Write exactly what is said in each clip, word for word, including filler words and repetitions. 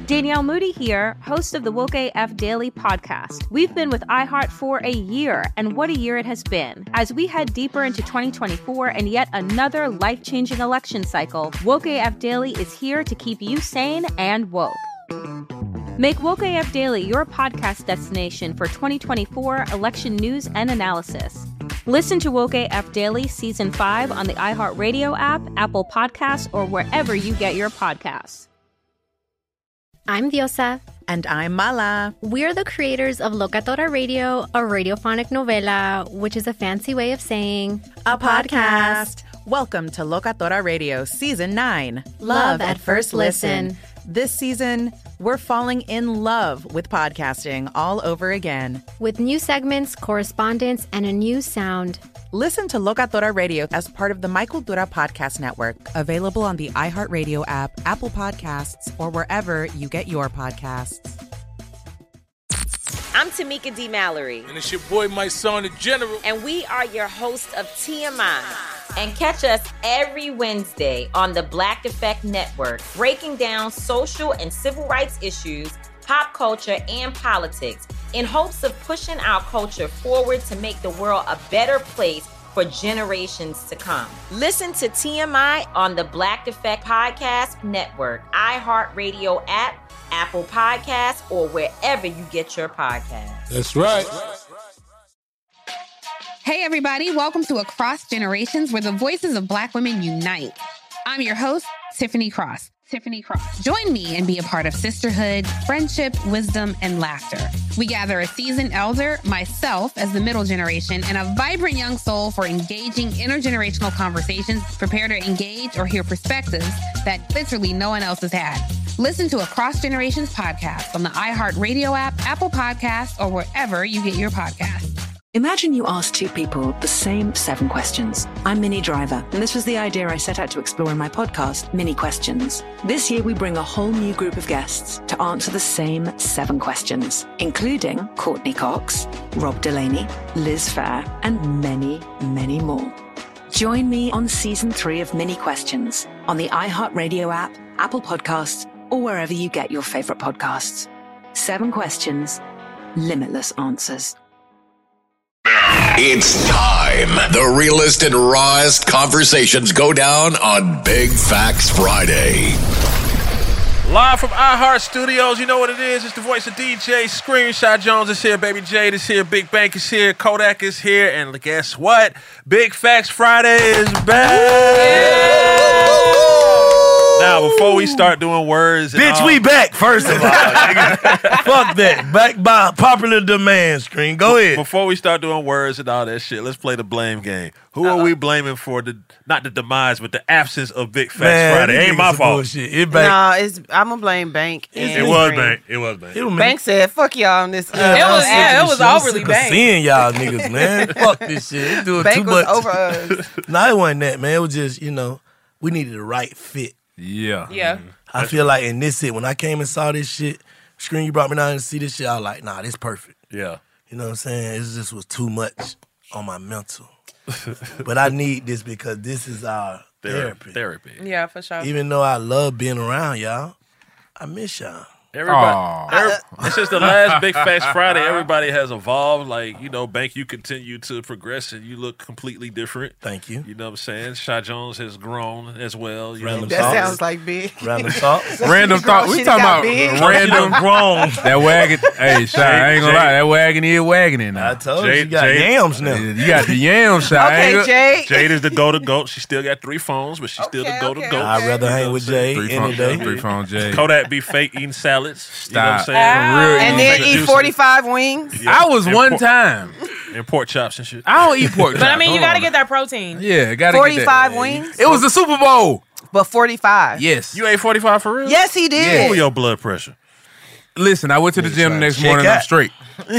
Danielle Moody here, host of the Woke A F Daily podcast. We've been with iHeart for a year, and what a year it has been. As we head deeper into twenty twenty-four and yet another life-changing election cycle, Woke A F Daily is here to keep you sane and woke. Make Woke A F Daily your podcast destination for twenty twenty-four election news and analysis. Listen to Woke A F Daily Season five on the iHeartRadio app, Apple Podcasts, or wherever you get your podcasts. I'm Diosa. And I'm Mala. We're the creators of Locatora Radio, a radiophonic novela, which is a fancy way of saying a podcast. Welcome to Locatora Radio Season nine. Love at First Listen. This season, we're falling in love with podcasting all over again. With new segments, correspondence, and a new sound. Listen to Locatora Radio as part of the My Cultura Podcast Network. Available on the iHeartRadio app, Apple Podcasts, or wherever you get your podcasts. I'm Tamika D. Mallory. And it's your boy, my son, the General. And we are your hosts of T M I. And catch us every Wednesday on the Black Effect Network, breaking down social and civil rights issues, pop culture, and politics, in hopes of pushing our culture forward to make the world a better place for generations to come. Listen to T M I on the Black Effect Podcast Network, iHeartRadio app, Apple Podcasts, or wherever you get your podcasts. That's right. Hey, everybody. Welcome to Across Generations, where the voices of Black women unite. I'm your host, Tiffany Cross. Tiffany Cross. Join me and be a part of sisterhood, friendship, wisdom, and laughter. We gather a seasoned elder, myself as the middle generation, and a vibrant young soul for engaging intergenerational conversations, prepare to engage or hear perspectives that literally no one else has had. Listen to Across Generations podcast on the iHeartRadio app, Apple Podcasts, or wherever you get your podcasts. Imagine you ask two people the same seven questions. I'm Minnie Driver, and this was the idea I set out to explore in my podcast, Minnie Questions. This year, we bring a whole new group of guests to answer the same seven questions, including Courtney Cox, Rob Delaney, Liz Phair, and many, many more. Join me on season three of Minnie Questions on the iHeartRadio app, Apple Podcasts, or wherever you get your favorite podcasts. Seven questions, limitless answers. It's time. The realest and rawest conversations go down on Big Facts Friday. Live from iHeart Studios, you know what it is. It's the voice of D J Screenshot Jones is here, Baby Jade is here, Big Bank is here, Kodak is here, and guess what? Big Facts Friday is back. Yeah. Now, before we start doing words, bitch, all, we back. First of all, fuck that. Back by popular demand. Screen, go ahead. Before we start doing words and all that shit, let's play the blame game. Who uh-uh. are we blaming for the not the demise, but the absence of Big Facts Man, Friday? It ain't my fault. Bullshit. It nah, it's I'm gonna blame Bank. It was Bank. It was Bank. It was Bank said, "Fuck y'all on this." Uh, it was yeah, it was overly Bank. Seeing y'all niggas, man. Fuck this shit. It doing Bank too was much. over us. Nah, it wasn't that, man. It was just, you know, we needed the right fit. Yeah. Yeah. I feel like in this shit, when I came and saw this shit, Screen, you brought me down to see this shit, I was like, nah, this perfect. Yeah. You know what I'm saying? It just was too much on my mental. But I need this because this is our therapy. Therapy. Yeah, for sure. Even though I love being around y'all, I miss y'all. Everybody, every, since the last Big Facts Friday, everybody has evolved. Like, you know, Bank, you continue to progress and you look completely different. Thank you. You know what I'm saying? Shy Jones has grown as well. You random know that thoughts. sounds like big. Random thoughts. Random thoughts. We talking about big. random grown. That wagon. Hey, Shy, I ain't gonna lie. That wagon is wagoning now. I told Jade, you, you got Jade, yams now. You got the yams, Shy. Okay, Jade. Jade is the go-to-goat. She still got three phones, but she's still Okay, the go-to-goat. okay, okay. I'd rather hang with Jay Three any phone, day. three phone Jay. Kodak be fake eating salads. Stop. You know what I'm saying? Ah. And then eat forty-five wings. Yeah. I was And one por- time. And pork chops and shit. I don't eat pork chops. But I mean, you Hold gotta on. get that protein. Yeah, gotta forty-five get that. wings. It was the Super Bowl. But forty-five. Yes. You ate forty-five for real? Yes, he did. What was your blood pressure? Listen, I went to the gym the next check morning. I'm out. straight.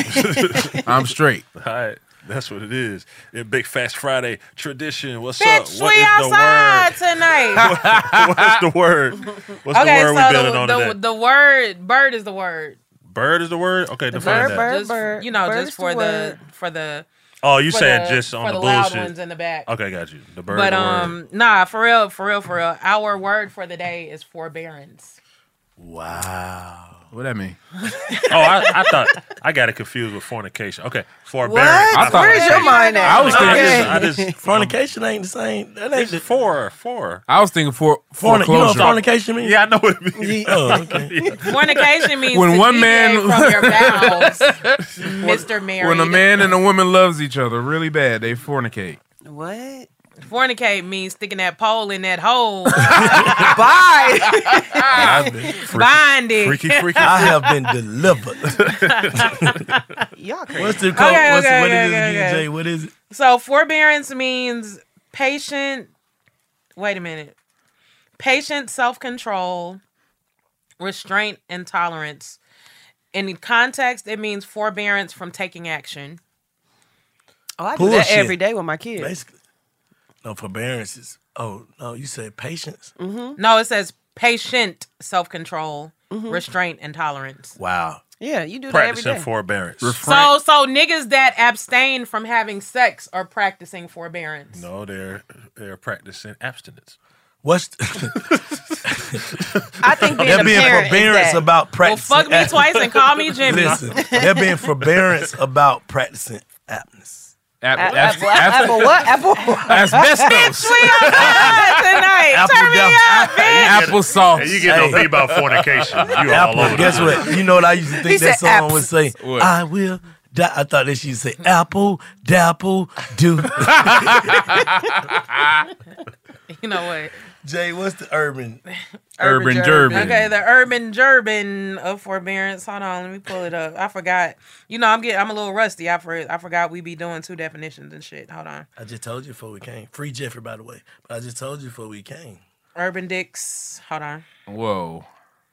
I'm straight. All right. That's what it is. In Big Fast Friday tradition. What's Bitch, up? What we is outside the word? tonight. What's the word? What's okay, the word so we building the, on the, today? the word bird is the word. Bird is the word? Okay, The define bird, that. bird, Just, bird. You know, bird just is for the the word. for the Oh, you for saying the, just on for the, the loud bullshit. ones in the back. Okay, got you. The bird But the um, word. nah, for real, for real, for real. Our word for the day is forbearance. Wow. What that mean? Oh, I, I thought I got it confused with fornication. Okay, forbearance. What? I thought- Where's your mind at? I was thinking. Okay. I just, I just Fornication ain't the same. That ain't it's the four, four. I was thinking for fornic- You know what foreclosure. fornication means? Yeah, I know what it means. Oh, okay. Fornication means When to one deviate man- from your vows, Mister Married. When a man and a woman loves each other really bad, they fornicate. What? Fornicate means sticking that pole in that hole. Bye. I've been freaky, Binding. Freaky, freaky. I have been delivered. Y'all crazy. What's the code? Okay, What's okay, the, what okay, is it okay, again, okay. Jay? What is it? So forbearance means patient. Wait a minute. Patient self-control, restraint, and tolerance. In context, it means forbearance from taking action. Oh, I do that Bullshit. every day with my kids. Basically. No, forbearance is, oh, no, you said patience? Mm-hmm. No, it says patient self-control, restraint, and tolerance. Wow. Yeah, you do that every Practicing day. forbearance. So, so niggas that abstain from having sex are practicing forbearance. No, they're they're practicing abstinence. What's I think being they're a being parent is forbearance that. about Well, practicing? fuck me twice and call me Jimmy. Listen, they're being forbearance about practicing aptness. Ap- A- ap- Apple, ap- apple what? Apple. Asbestos. We outside tonight. Apple Turn me down- up, bitch. Applesauce. Hey, you get Hey. no me about fornication. You all Apple, over guess the place. what? You know what I used to He think that said song would say? What? I will die. I thought that she would say, apple, dapple, do. You know what? Jay, what's the urban? Urban Urban Jerban. Okay, the urban Gerban of forbearance. Hold on, let me pull it up. I forgot. You know, I'm getting, I'm a little rusty. I for, I forgot we be doing two definitions and shit. Hold on. I just told you before we came. Free Jeffrey, by the way. But I just told you before we came. Urban dicks. Hold on. Whoa.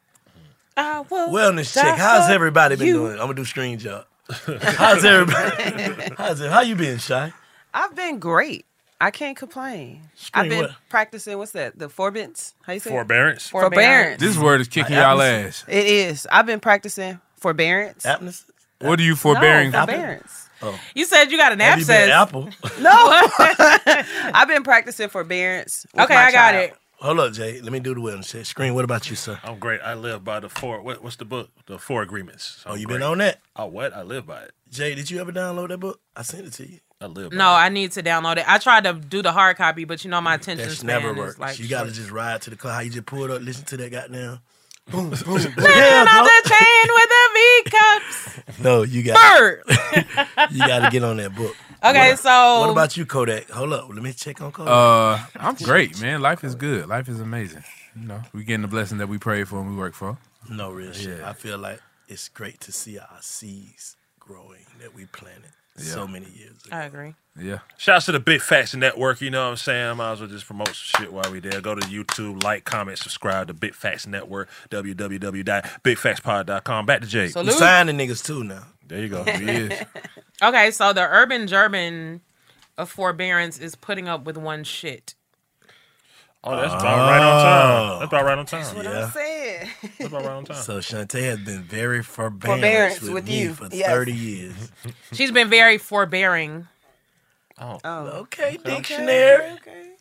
I will Wellness die check. How's for everybody been you. doing? I'm gonna do screen job. How's everybody? How's it? How you been, Shy? I've been great. I can't complain. Screen I've been what? practicing, what's that? The forbearance? How you say it? Forbearance. Forbearance. This word is kicking My y'all apples- ass. It is. I've been practicing forbearance. Aptness? What are you forbearing? No, forbearance. You said you got an Have you been abscess. Apple? No. I've been practicing forbearance. with Okay, my I got child. it. Hold up, Jay. Let me do the wellness check. Screen, what about you, sir? I'm great. I live by the four. What, what's the book? The four agreements. So Oh, I'm you great. been on that? Oh, what? I live by it. Jay, did you ever download that book? I sent it to you. I live. By No, I need to download it. I tried to do the hard copy, but you know my attention That span never is works. like you gotta short. just ride to the car. How you just pull it up, listen to that goddamn. Boom, boom. Turn Yeah, on bro. the chain with the V cups. No, you got Bird. you got to get on that book. Okay, What- so What about you, Kodak? Hold up, let me check on Kodak. Uh, I'm great, man. Life is good. Life is amazing. You know, we getting the blessing that we pray for and we work for. no real shit. yeah. I feel like it's great to see our seeds growing that we planted so many years ago. I agree. Yeah. Shouts to the Big Facts Network. You know what I'm saying? I might as well just promote some shit while we there. Go to YouTube, like, comment, subscribe to Big Facts Network, w w w dot big facts pod dot com. Back to Jay. So We Luke. signing niggas too now. There you go. He is. Okay, so the urban German of forbearance is putting up with one shit. Oh, that's about right on time. That's about right on time. What Yeah. I'm saying. That's about right on time. So Shantae has been very forbearance, Forbearance with, with me you. for Yes. thirty years. She's been very forbearing. Oh. Okay, dictionary. Okay.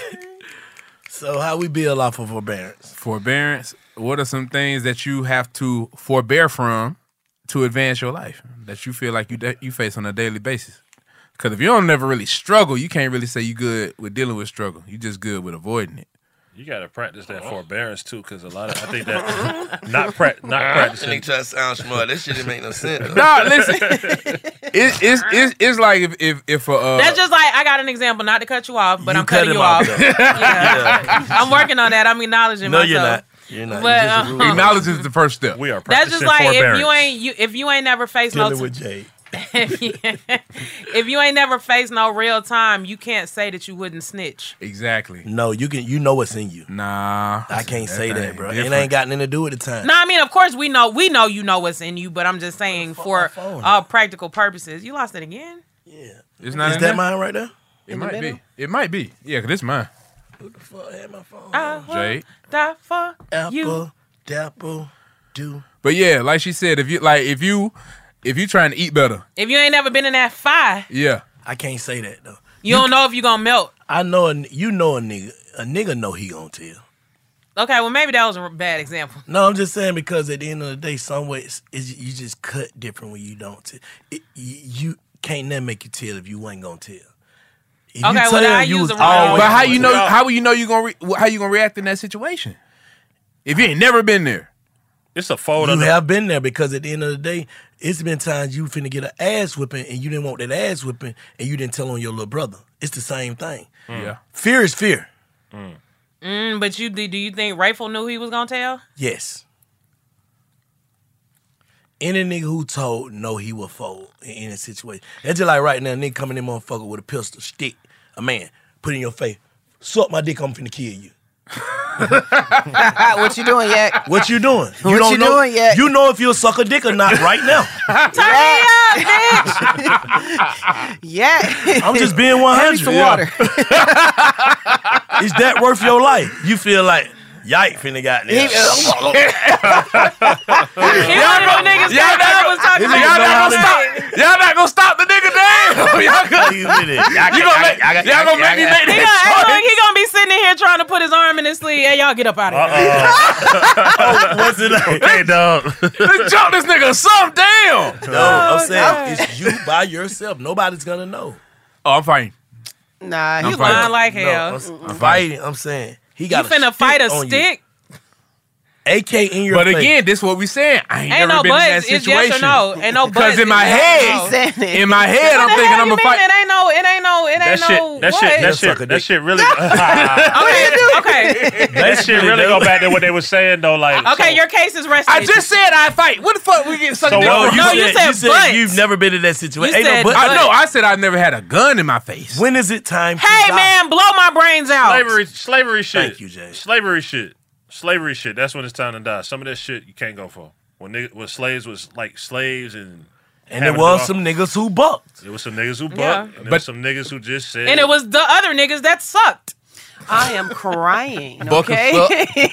So how we build off of forbearance? Forbearance. What are some things that you have to forbear from to advance your life that you feel like you you face on a daily basis? Because if you don't never really struggle, you can't really say you good with dealing with struggle. You just good with avoiding it. You got to practice that forbearance too, because a lot of I think that not pra- not practicing. try to sound smart. That shit didn't make no sense. No, listen. It, it's, it's it's like if if if uh, That's just like, I got an example, not to cut you off, but You I'm cut cutting him you off, off. though. Yeah. I'm working on that. I'm acknowledging No, myself. you're not. You're not. But, You're just a um, rude. acknowledge is the first step. We are That's practicing just like if forbearance. you ain't you if you ain't never faced no Dealing t- with Jade. if, you, if you ain't never faced no real time, you can't say that you wouldn't snitch. Exactly. No, you can. You know what's in you. Nah, I can't say thing that, bro. different. It ain't got nothing to do with the time. No, I mean, of course we know we know you know what's in you, but I'm just saying for phone all practical purposes. You lost it again? Yeah. It's not Is in that there? mine right there? It might be. It might be. Yeah, cause it's mine. Who the fuck had my phone? I will Jade. die for Apple, you. dapple, do. But yeah, like she said, if you like, if you, if you trying to eat better, If you ain't never been in that fire, yeah, I can't say that though. you don't know if you gonna melt. I know a, you know a nigga. A nigga know he gonna tell. Okay, well, maybe that was a bad example. No, I'm just saying because at the end of the day, some ways is you just cut different when you don't tell. It, you, you can't never make you tell if you ain't gonna tell. If Okay, you well, tell, then I you use was a real- always But how you gonna know? tell. How will you know you gonna re- how you gonna react in that situation? If you ain't never been there, It's a fold. You under- have been there because at the end of the day, it's been times you finna get an ass whipping and you didn't want that ass whipping and you didn't tell on your little brother. It's the same thing. Yeah. Fear is fear. Mm, but you do you think Rayful knew he was gonna tell? Yes. Any nigga who told know he will fold in any situation. That's just like right now, a nigga coming in motherfucker with a pistol, stick, a man, put it in your face, suck my dick, I'm finna kill you. What you doing yet? What you doing? You What don't you know. doing yet? You know if you'll suck a dick or not right now. Turn me up, bitch. Yeah. I'm just being one Hand me hundred. some water. Is that worth your life? You feel like, yike, finna got there. He one of them niggas y'all that not was talking gonna, y'all not gonna stop. Y'all not gonna stop the nigga down. Y'all gonna, you gonna make, y'all gonna make me make He that gonna, choice. he gonna be sitting in here trying to put his arm in his sleeve. Hey, y'all get up out of here. Oh, what's it like? Okay, dog. Let's jump this nigga some down. No, I'm saying it's you by yourself. Nobody's gonna know. Oh, I'm fine. Nah, You he lying like No, hell. I'm, I'm fighting. I'm saying he You got. finna fight a on stick? You. A K in your But face. again, this is what we saying. I ain't, Ain't never no been in that buts. It's situation. yes or no. Ain't no Because buts. in my It's yes or head, no. in my head, I'm What the thinking hell I'm you gonna mean fight. It ain't no. It ain't no. It That ain't shit, no. that what? shit, that Suck a shit, that dick. shit really, Okay. Okay. that shit really go back to what they were saying though. Like, Okay. so- Your case is rested. I just said I fight. What the fuck we get sucked So dick what- from? No, you said butt. you've never been in that situation. You Ain't said no but. I butt. know. I said I never had a gun in my face. When is it time? to Hey die? man, blow my brains out. slavery, slavery shit. Thank you, Jay. Slavery shit. Slavery shit. That's when it's time to die. Some of that shit you can't go for. When niggas, when slaves was like slaves and And having there was to some go- niggas who bucked. There was some niggas who bucked, Yeah. and there But- was some niggas who just said. And it was the other niggas that sucked. I am crying. Buck Okay. us up.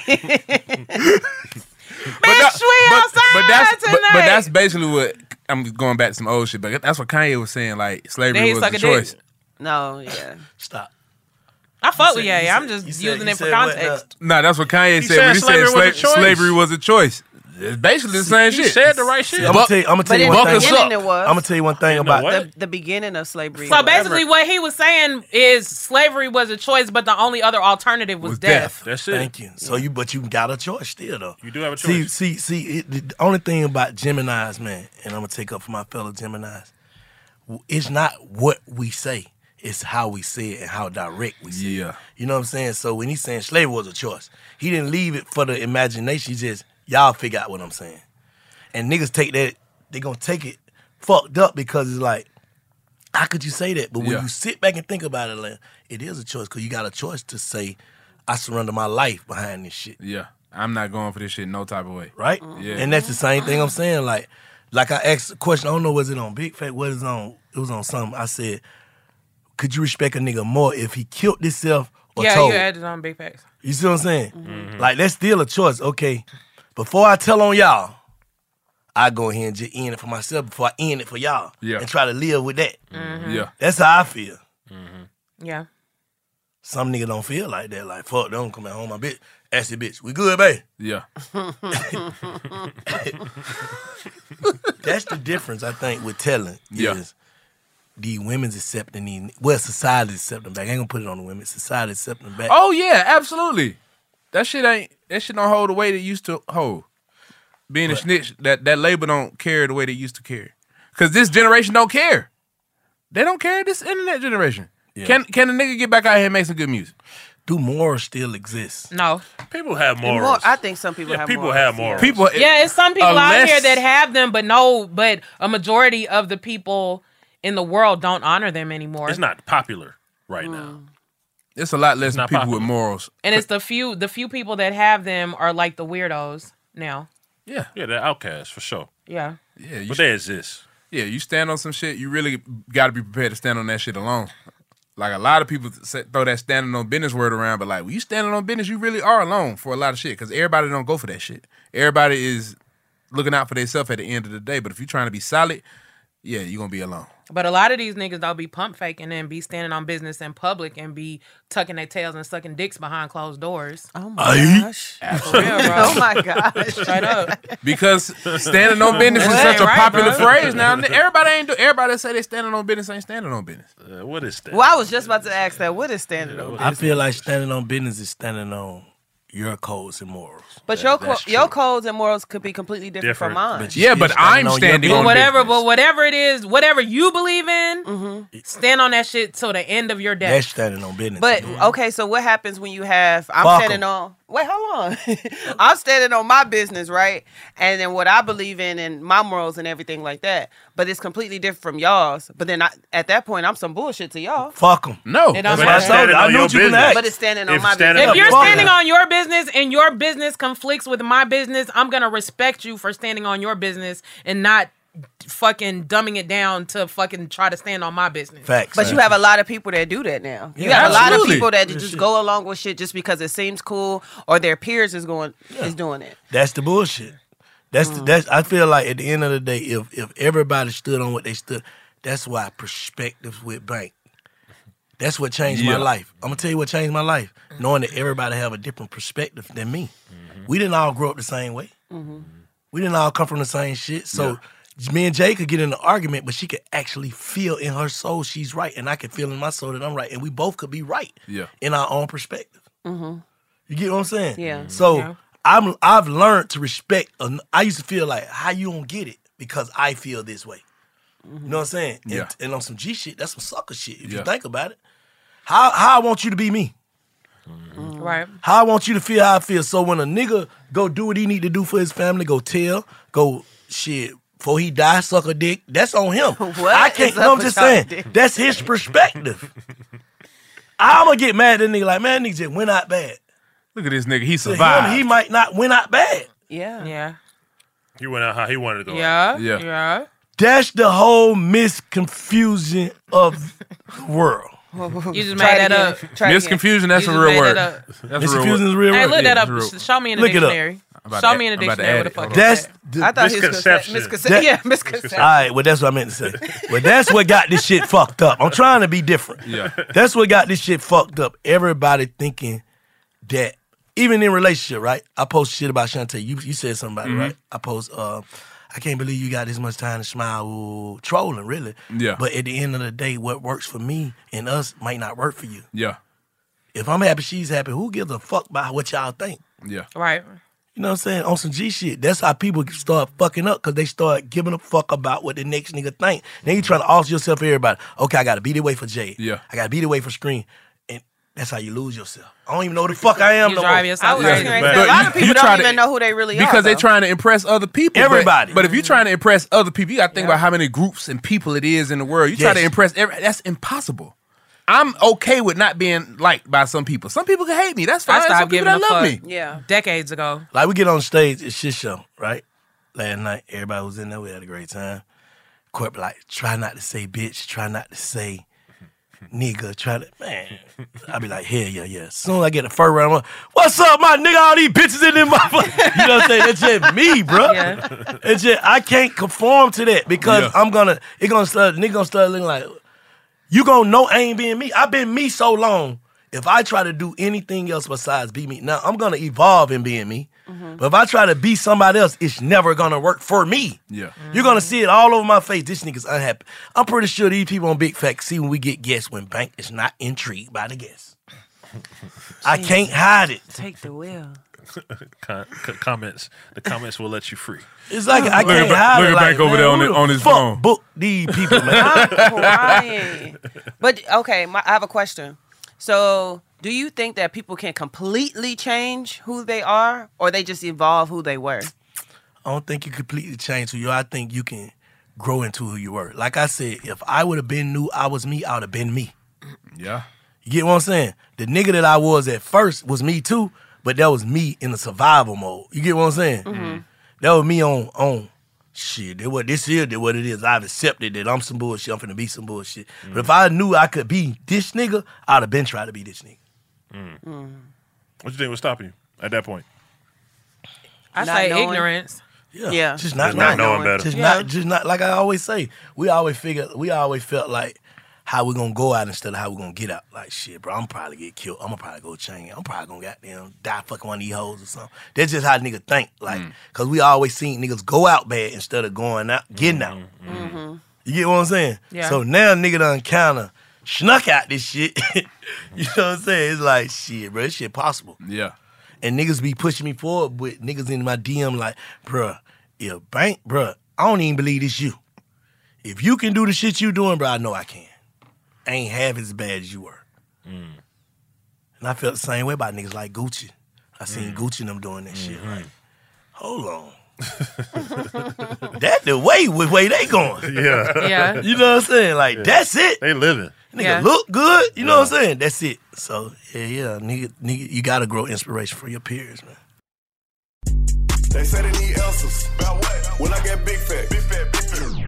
Bitch, we outside but that's but, tonight. but that's basically what I'm going back to some old shit. But that's what Kanye was saying. Like Then slavery he was suck a a dick. choice. No, yeah. Stop. I fuck You with said- Ye. you I'm said- just you said- using you it for said what context. No, that's what Kanye He said said when he slavery said was a sla- choice. slavery was a choice. It's basically the same he shit. said the right shit. I'm gonna tell you. I'm gonna tell But you in one the thing. Buck us beginning up. it was. I'm gonna tell you one thing You know about what? the, the beginning of slavery. So was- basically, what he was saying is slavery was a choice, but the only other alternative was, Was death. death. That's it. Thank you. So you, but you got a choice still though. You do have a See, choice. see, see. It, the only thing about Geminis, man, and I'm gonna take up for my fellow Geminis. It's not what we say; it's how we say it and how direct we say it. Yeah. You know what I'm saying? So when he's saying slavery was a choice, he didn't leave it for the imagination. He just y'all figure out what I'm saying. And niggas take that, they gonna take it fucked up because it's like, how could you say that? But when Yeah. you sit back and think about it, like, it is a choice because you got a choice to say, I surrender my life behind this shit, Yeah, I'm not going for this shit no type of way. right? Yeah. And that's the same thing I'm saying. Like, like I asked a question, I don't know, was it on Big Fat? What is it on? It was on something. I said, could you respect a nigga more if he killed himself or Yeah, told? you had it on Big Facts. You see what I'm saying? Like, that's still a choice. Okay, before I tell on y'all, I go ahead and just end it for myself before I end it for y'all. Yeah. And try to live with that. Yeah. That's how I feel. Yeah. Some nigga don't feel like that. Like, fuck, don't come at home, my bitch. Ask the bitch, we good, babe? Yeah. That's the difference, I think, with telling. Yeah. Is the women's accepting these, well, society's accepting back. I ain't gonna put it on the women. Society's accepting back. Oh yeah, absolutely. That shit ain't. That shit don't hold the weight it used to hold. Being a snitch, that that label don't carry the way they used to carry. Cause this generation don't care. They don't care. This internet generation. Yeah. Can can a nigga get back out here and make some good music? Do morals still exist? No. People have More- morals. I think some people Yeah, have people morals, have yeah. morals. People. Yeah, it's some people out Unless- here that have them, but no, but a majority of the people in the world don't honor them anymore. It's not popular right now. It's a lot less not people popular. with morals. and it's the few the few people that have them are like the weirdos now. Yeah. Yeah, they're outcasts for sure. Yeah. Yeah. You But sh- they exist. yeah. You stand on some shit. You really got to be prepared to stand on that shit alone. Like a lot of people say, throw that standing on business word around, but like when you standing on business, you really are alone for a lot of shit because everybody don't go for that shit. Everybody is looking out for themselves at the end of the day. But if you're trying to be solid, yeah, you're gonna be alone. But a lot of these niggas don't be pump faking and be standing on business in public and be tucking their tails and sucking dicks behind closed doors. Oh my gosh. For real, bro. Oh my gosh. Straight up. Because standing on business is Well, such a right, popular bro. phrase now. Everybody ain't do. Everybody say they standing on business ain't standing on business. Uh, what is that? Well, I was just about to ask that. What is standing on? I feel like standing on business is standing on your codes and morals. But That- your co- that's your true. codes and morals could be completely different, Different. from mine. But you Yeah, still but I'm your standing business. on Whatever, business. but whatever it is, whatever you believe in, stand on that shit till the end of your day. That's standing on business. But okay, so what happens when you have? I'm Fuck standing 'em. on. Wait, hold on. I'm standing on my business, right? And then what I believe in and my morals and everything like that. But it's completely different from y'all's. But then I, at that point, I'm some bullshit to y'all. Fuck them. No, It But don't that's matter. standing I on knew your what you was business. gonna ask. But it's standing on If my standing business. If up- you're fuck standing that. on your business and your business conflicts with my business, I'm gonna respect you for standing on your business and not fucking dumbing it down to fucking try to stand on my business. Facts. But you have a lot of people that do that now. You Yeah, have a lot of absolutely. people that Real just shit. go along with shit just because it seems cool or their peers is going is doing it. That's the bullshit. That's the, that's. I feel like at the end of the day, if if everybody stood on what they stood, that's why perspectives with bank. That's what changed Yeah. my life. I'm gonna tell you what changed my life. Knowing that everybody have a different perspective than me. We didn't all grow up the same way. We didn't all come from the same shit. So me and Jay could get in an argument, but she could actually feel in her soul she's right, and I could feel in my soul that I'm right, and we both could be right Yeah. in our own perspective. You get what I'm saying? Yeah. So Yeah. I'm I've learned to respect. an- I used to feel like, how you don't get it because I feel this way. You know what I'm saying? And, Yeah. and on some G shit, that's some sucker shit. If Yeah. you think about it, how how I want you to be me. Right. How I want you to feel how I feel. So when a nigga go do what he need to do for his family, go tell, go shit. Before he die, suck a dick. That's on him. What I is can't. up No, I'm with just y'all saying. dick? That's his perspective. I'm gonna get mad at the nigga like, man, nigga just went out bad. Look at this nigga. He To him, survived. he might not went out bad. Yeah. Yeah. He went out how he wanted to go. Yeah. Yeah. Yeah. That's the whole misconfusion of the world. You just Try made it that again. up. Try it again. Misconfusion. That's You a just real made word. that up. That's a real Misconfusion word. is real. Hey, word. look that Yeah, up. it's real. Show me in the Look it up. dictionary. I'm about Show to me in add- the I'm about to dictionary add what the it. fuck. Hold on. That's is the, I thought he was gonna say Misconception. misconception. That- Yeah, misconception. all right, well, that's what I meant to say. Well, that's what got this shit fucked up. I'm trying to be different. Yeah. That's what got this shit fucked up. Everybody thinking that, even in relationship, right? I post shit about Shantae. You you said something about Mm-hmm. it, right? I post, uh, I can't believe you got this much time to smile. Ooh, trolling, really. Yeah. But at the end of the day, what works for me and us might not work for you. Yeah. If I'm happy, she's happy. Who gives a fuck about what y'all think? Yeah. Right. You know what I'm saying? On some G shit. That's how people start fucking up because they start giving a fuck about what the next nigga think. Then you trying to alter yourself for everybody. Okay, I got to be the way for Jay. Yeah. I got to be the way for Screen. And that's how you lose yourself. I don't even know who the fuck I am You no drive more. yourself I was crazy. just gonna But say, a lot you- of people you try don't to- even know who they really are. Because they though. trying to impress other people. but- Everybody. But, if you're trying to impress other people, you got to think about how many groups and people it is in the world. You try Yes. to impress every, that's impossible. I'm okay with not being liked by some people. Some people can hate me. That's fine. I Some stopped people giving a that love fuck. me. Yeah. Decades ago. Like we get on stage at shit show, right? Last night, everybody was in there. We had a great time. Corp like, try not to say bitch. Try not to say nigga. Try to, man. I be like, hell yeah, yeah. As soon as I get the first round, I'm like, what's up, my nigga? All these bitches in them motherfuckers. You know what I'm saying? That's just me, bro. Yeah. It's just, I can't conform to that because Yeah. I'm gonna, it gonna start, nigga gonna start looking like, you gonna know I ain't being me. I've been me so long. If I try to do anything else besides be me, now I'm gonna evolve in being me. But if I try to be somebody else, it's never gonna work for me. Yeah. You're gonna see it all over my face. This nigga's unhappy. I'm pretty sure these people on Big Facts see when we get guests when Bank is not intrigued by the guests. I can't hide it. Take the wheel. Con- c- comments. The comments will let you free. It's like I Look can't at- hide look it. at Like, Bank over man, there on who the- the on his fuck phone. book these people, man. I'm crying. But okay, my, I have a question. So, do you think that people can completely change who they are, or they just evolve who they were? I don't think you completely change who you are. I think you can grow into who you were. Like I said, if I would have been knew I was me, I would have been me. Yeah. You get what I'm saying? The nigga that I was at first was me too, but that was me in a survival mode. You get what I'm saying? Mm-hmm. That was me on on shit. That what this is, that what it is. I've accepted that I'm some bullshit. I'm finna be some bullshit. But if I knew I could be this nigga, I'd have been trying to be this nigga. What you think was stopping you at that point? I Not say knowing. ignorance. Yeah, Yeah. just not Just not knowing. knowing better. Just Yeah. not, just not like I always say. We always figure, we always felt like how we gonna go out instead of how we gonna get out. Like shit, bro, I'm probably get killed. I'm gonna probably go chain. I'm probably gonna goddamn die fucking one of these hoes or something. That's just how niggas think. Like, Mm. cause we always seen niggas go out bad instead of going out, getting out. Mm-hmm. You get what I'm saying? Yeah. So now nigga done kinda snuck out this shit. You know what I'm saying? It's like shit, bro. This shit possible. Yeah. And niggas be pushing me forward with niggas in my D M like, bruh, if bank, bruh, I don't even believe it's you. If you can do the shit you doing, bruh, I know I can. I ain't half as bad as you were. Mm. And I felt the same way about niggas like Gucci. I seen Mm. Gucci and them doing that shit. Mm-hmm. Like, hold on. That the way with way they going. Yeah. Yeah. You know what I'm saying? Like, Yeah. that's it. They living. Nigga Yeah. look good. You know what I'm saying? That's it. So, yeah, yeah, nigga, nigga, you gotta grow inspiration from your peers, man. They say they need answers. About what? When I get big fat. Big fat, big fat.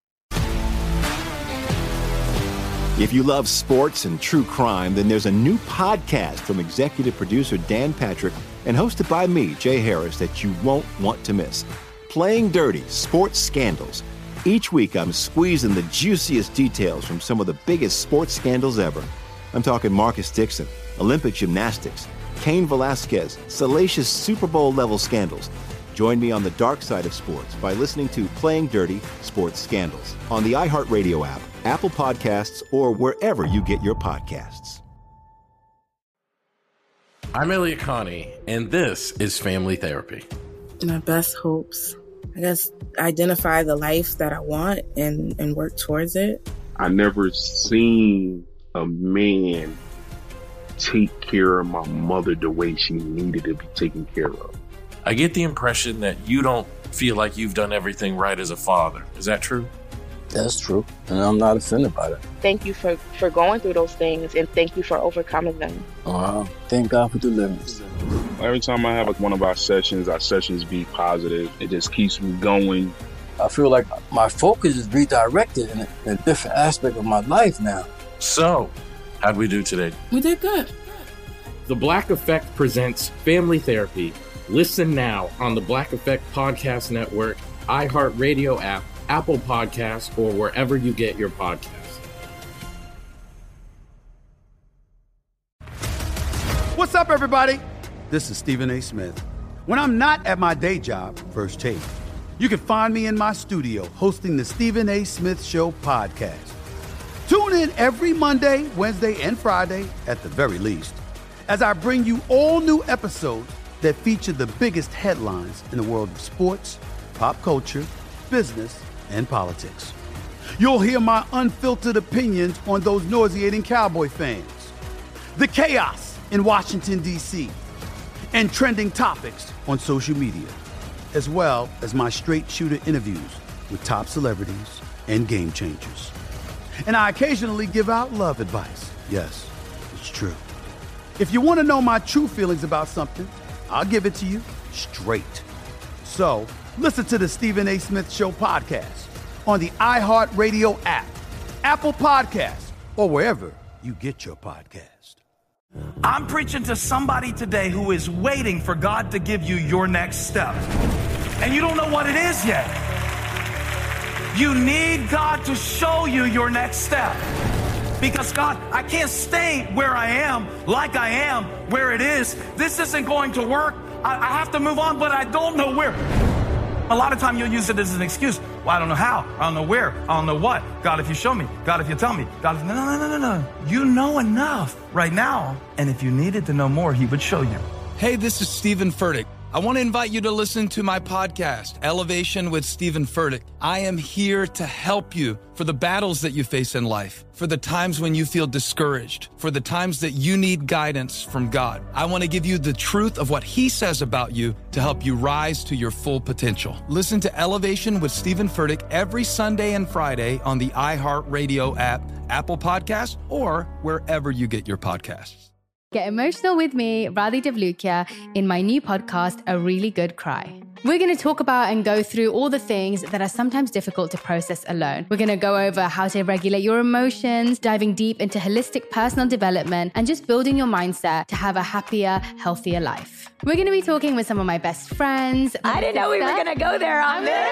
If you love sports and true crime, then there's a new podcast from executive producer Dan Patrick and hosted by me, Jay Harris, that you won't want to miss. Playing Dirty: Sports Scandals. Each week, I'm squeezing the juiciest details from some of the biggest sports scandals ever. I'm talking Marcus Dixon, Olympic gymnastics, Cain Velasquez, salacious Super Bowl-level scandals. Join me on the dark side of sports by listening to Playing Dirty: Sports Scandals on the iHeartRadio app, Apple Podcasts, or wherever you get your podcasts. I'm Elliot Connie, and this is Family Therapy. My best hopes, I guess, identify the life that I want and, and work towards it. I never seen a man take care of my mother the way she needed to be taken care of. I get the impression that you don't feel like you've done everything right as a father. Is that true? That's true, and I'm not offended by that. Thank you for, for going through those things, and thank you for overcoming them. Wow. Thank God for deliverance. Every time I have like one of our sessions, our sessions be positive. It just keeps me going. I feel like my focus is redirected in a, in a different aspect of my life now. So, how'd we do today? We did good. The Black Effect presents Family Therapy. Listen now on the Black Effect Podcast Network, iHeartRadio app, Apple Podcasts, or wherever you get your podcasts. What's up, everybody? This is Stephen A. Smith. When I'm not at my day job, First Take, you can find me in my studio hosting the Stephen A. Smith Show podcast. Tune in every Monday, Wednesday, and Friday, at the very least, as I bring you all new episodes that feature the biggest headlines in the world of sports, pop culture, business, and politics. You'll hear my unfiltered opinions on those nauseating Cowboy fans, the chaos in Washington, D C, and trending topics on social media, as well as my straight shooter interviews with top celebrities and game changers. And I occasionally give out love advice. Yes, it's true. If you want to know my true feelings about something, I'll give it to you straight. So, listen to the Stephen A. Smith Show podcast on the iHeartRadio app, Apple Podcasts, or wherever you get your podcast. I'm preaching to somebody today who is waiting for God to give you your next step. And you don't know what it is yet. You need God to show you your next step. Because God, I can't stay where I am, like I am, where it is. This isn't going to work. I, I have to move on, but I don't know where. A lot of time you'll use it as an excuse. Well, I don't know how. I don't know where. I don't know what. God, if you show me. God, if you tell me. God, if... no, no, no, no, no. You know enough right now. And if you needed to know more, he would show you. Hey, this is Stephen Furtick. I want to invite you to listen to my podcast, Elevation with Stephen Furtick. I am here to help you for the battles that you face in life, for the times when you feel discouraged, for the times that you need guidance from God. I want to give you the truth of what he says about you to help you rise to your full potential. Listen to Elevation with Stephen Furtick every Sunday and Friday on the iHeartRadio app, Apple Podcasts, or wherever you get your podcasts. Get emotional with me, Radhi Devlukia, in my new podcast, A Really Good Cry. We're going to talk about and go through all the things that are sometimes difficult to process alone. We're going to go over how to regulate your emotions, diving deep into holistic personal development, and just building your mindset to have a happier, healthier life. We're going to be talking with some of my best friends. I didn't know we were going to go there on this.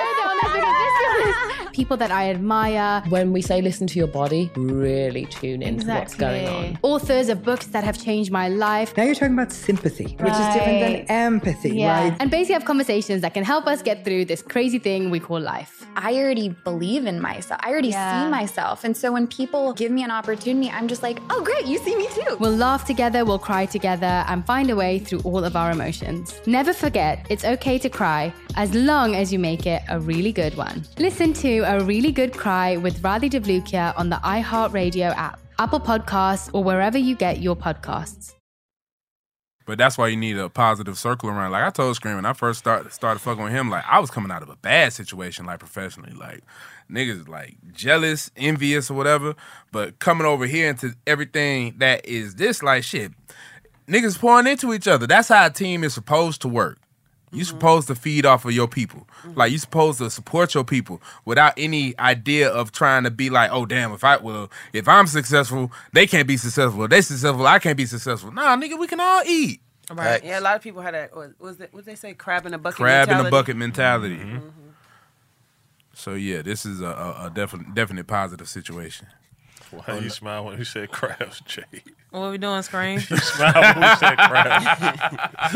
People that I admire. When we say listen to your body, really tune into Exactly. what's going on. Authors of books that have changed my life. Now you're talking about sympathy, which is different than empathy, Yeah. right? And basically have conversations that can help us get through this crazy thing we call life. I already believe in myself. I already Yeah. see myself. And so when people give me an opportunity, I'm just like, oh, great, you see me too. We'll laugh together, we'll cry together, and find a way through all of our emotions. Never forget, it's okay to cry, as long as you make it a really good one. Listen to A Really Good Cry with Radhi Devlukia on the iHeartRadio app, Apple Podcasts, or wherever you get your podcasts. But that's why you need a positive circle around. Like I told Scream when I first started started fucking with him, like I was coming out of a bad situation, like professionally. Like niggas like jealous, envious or whatever. But coming over here into everything that is this, like shit, niggas pouring into each other. That's how a team is supposed to work. You're supposed to feed off of your people. Like you're supposed to support your people without any idea of trying to be like, oh damn, if I well, if I'm successful, they can't be successful. If they successful, I can't be successful. Nah, nigga, we can all eat. Right. Yeah, a lot of people had that. What was that? What they say? Crab in a bucket. Crab mentality? in a bucket mentality. Mm-hmm. So yeah, this is a, a, a definite definite positive situation. Why you smile when you said crabs, Jay? What are we doing, Scream? You smile when you said crabs.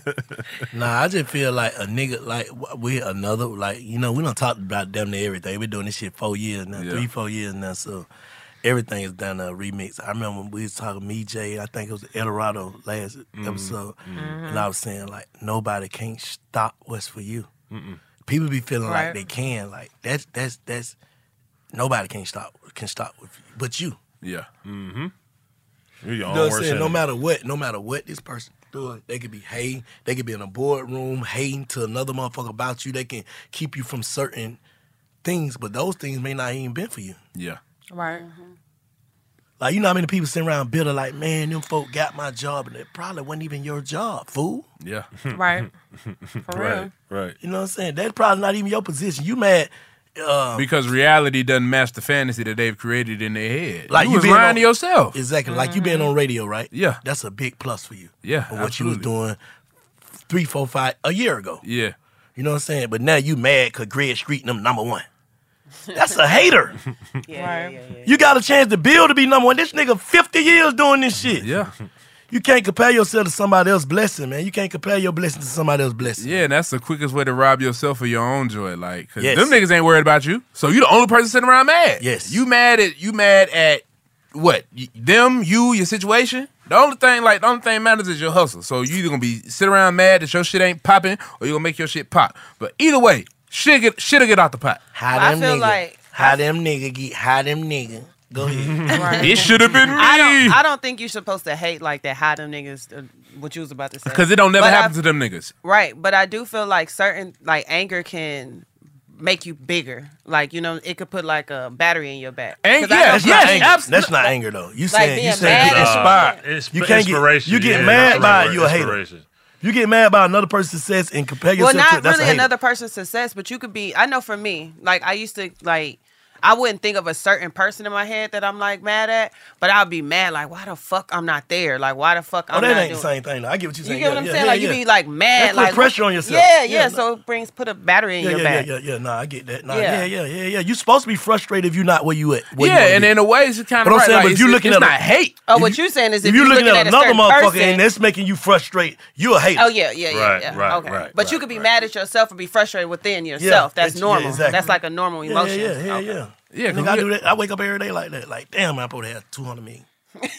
Nah, I just feel like a nigga, like we another, like, you know, we done talked about damn near everything. We're doing this shit four years now, Yeah. three, four years now, so everything is done a remix. I remember when we was talking, me, Jay, I think it was El Dorado last Mm-hmm. episode, Mhm. and I was saying, like, nobody can't stop what's for you. Mm-mm. People be feeling Right. like they can, like, that's, that's, that's, nobody can stop, can stop with you, but you. Yeah. Mm-hmm. You're your You own know what I'm worst saying? No enemy. matter what, no matter what this person doing, they could be hating. They could be in a boardroom hating to another motherfucker about you. They can keep you from certain things, but those things may not even been for you. Yeah. Right. Like, you know how many people sit around bitter like, man, them folk got my job, and it probably wasn't even your job, fool. Yeah. Right. For right, real. right. You know what I'm saying? That's probably not even your position. You mad. Uh, Because reality doesn't match the fantasy that they've created in their head. like you was being lying on- to yourself. Exactly. Like you being on radio, right? Yeah. That's a big plus for you. Yeah, For what you was absolutely. doing three, four, five, a year ago. Yeah. You know what I'm saying? But now you mad because Greg Street and them number one. That's a hater. Yeah, yeah, yeah, yeah. You got a chance to build to be number one. This nigga fifty years doing this shit. Yeah. You can't compare yourself to somebody else's blessing, man. You can't compare your blessing to somebody else's blessing. Yeah, and that's the quickest way to rob yourself of your own joy. Like, cause Yes. them niggas ain't worried about you. So you the only person sitting around mad. Yes. You mad at you mad at what? Y- Them, you, your situation. The only thing, like, the only thing matters is your hustle. So you either gonna be sit around mad that your shit ain't popping, or you gonna make your shit pop. But either way, shit get shit'll get out the pot. How I them feel nigga, like- how them nigga get, how them nigga. Go ahead. Right. It should have been me. I don't. I don't think you're supposed to hate like that. How them niggas? Uh, what you was about to say? Because it don't never But happen I- to them niggas. Right, but I do feel like certain like anger can make you bigger. Like, you know, it could put like a battery in your back. Ang- 'Cause I yeah, know- That's Yes, not anger. abs- That's not anger though. You Like saying being you saying mad it's at inspired. Uh, It's You can't get inspiration. you get yeah, mad that's the by right it, word, you a hater. inspiration. You get mad about another person's success and compare Well, yourself to not it. That's really a hater. another person's success, but you could be. I know for me, like I used to like. I wouldn't think of a certain person in my head that I'm like mad at, but I'll be mad like, why the fuck I'm not there? Like, why the fuck Oh, I'm that not ain't doing? the same thing. Though. I get what you're You saying. get what Yeah, I'm yeah, saying? yeah, Like yeah. you be like mad, That put like pressure on yourself. Yeah, yeah. Yeah, So it brings put a battery in Yeah, your yeah, back. yeah, yeah, yeah. Nah, I get that. Nah, Yeah. yeah, yeah, yeah, yeah. You supposed to be frustrated if you're not where you at. Where Yeah, you wanna and be. in a way, it's kind of But I'm right. saying, like, but if it's, you looking it's at a- not hate. Oh, what you're saying is if, if you're looking, looking at, at, another a certain motherfucker person, and that's making you frustrate, you a hater. Oh yeah, yeah, yeah, Right, yeah. right, okay. right, but you right, could be right. mad at yourself or be frustrated within yourself. That's yeah, normal. exactly. That's like a normal Yeah, emotion. yeah, yeah, Okay. yeah. Yeah, 'cause Nigga, I we- do that. I wake up every day like that. Like, damn, I'm supposed to have two hundred million.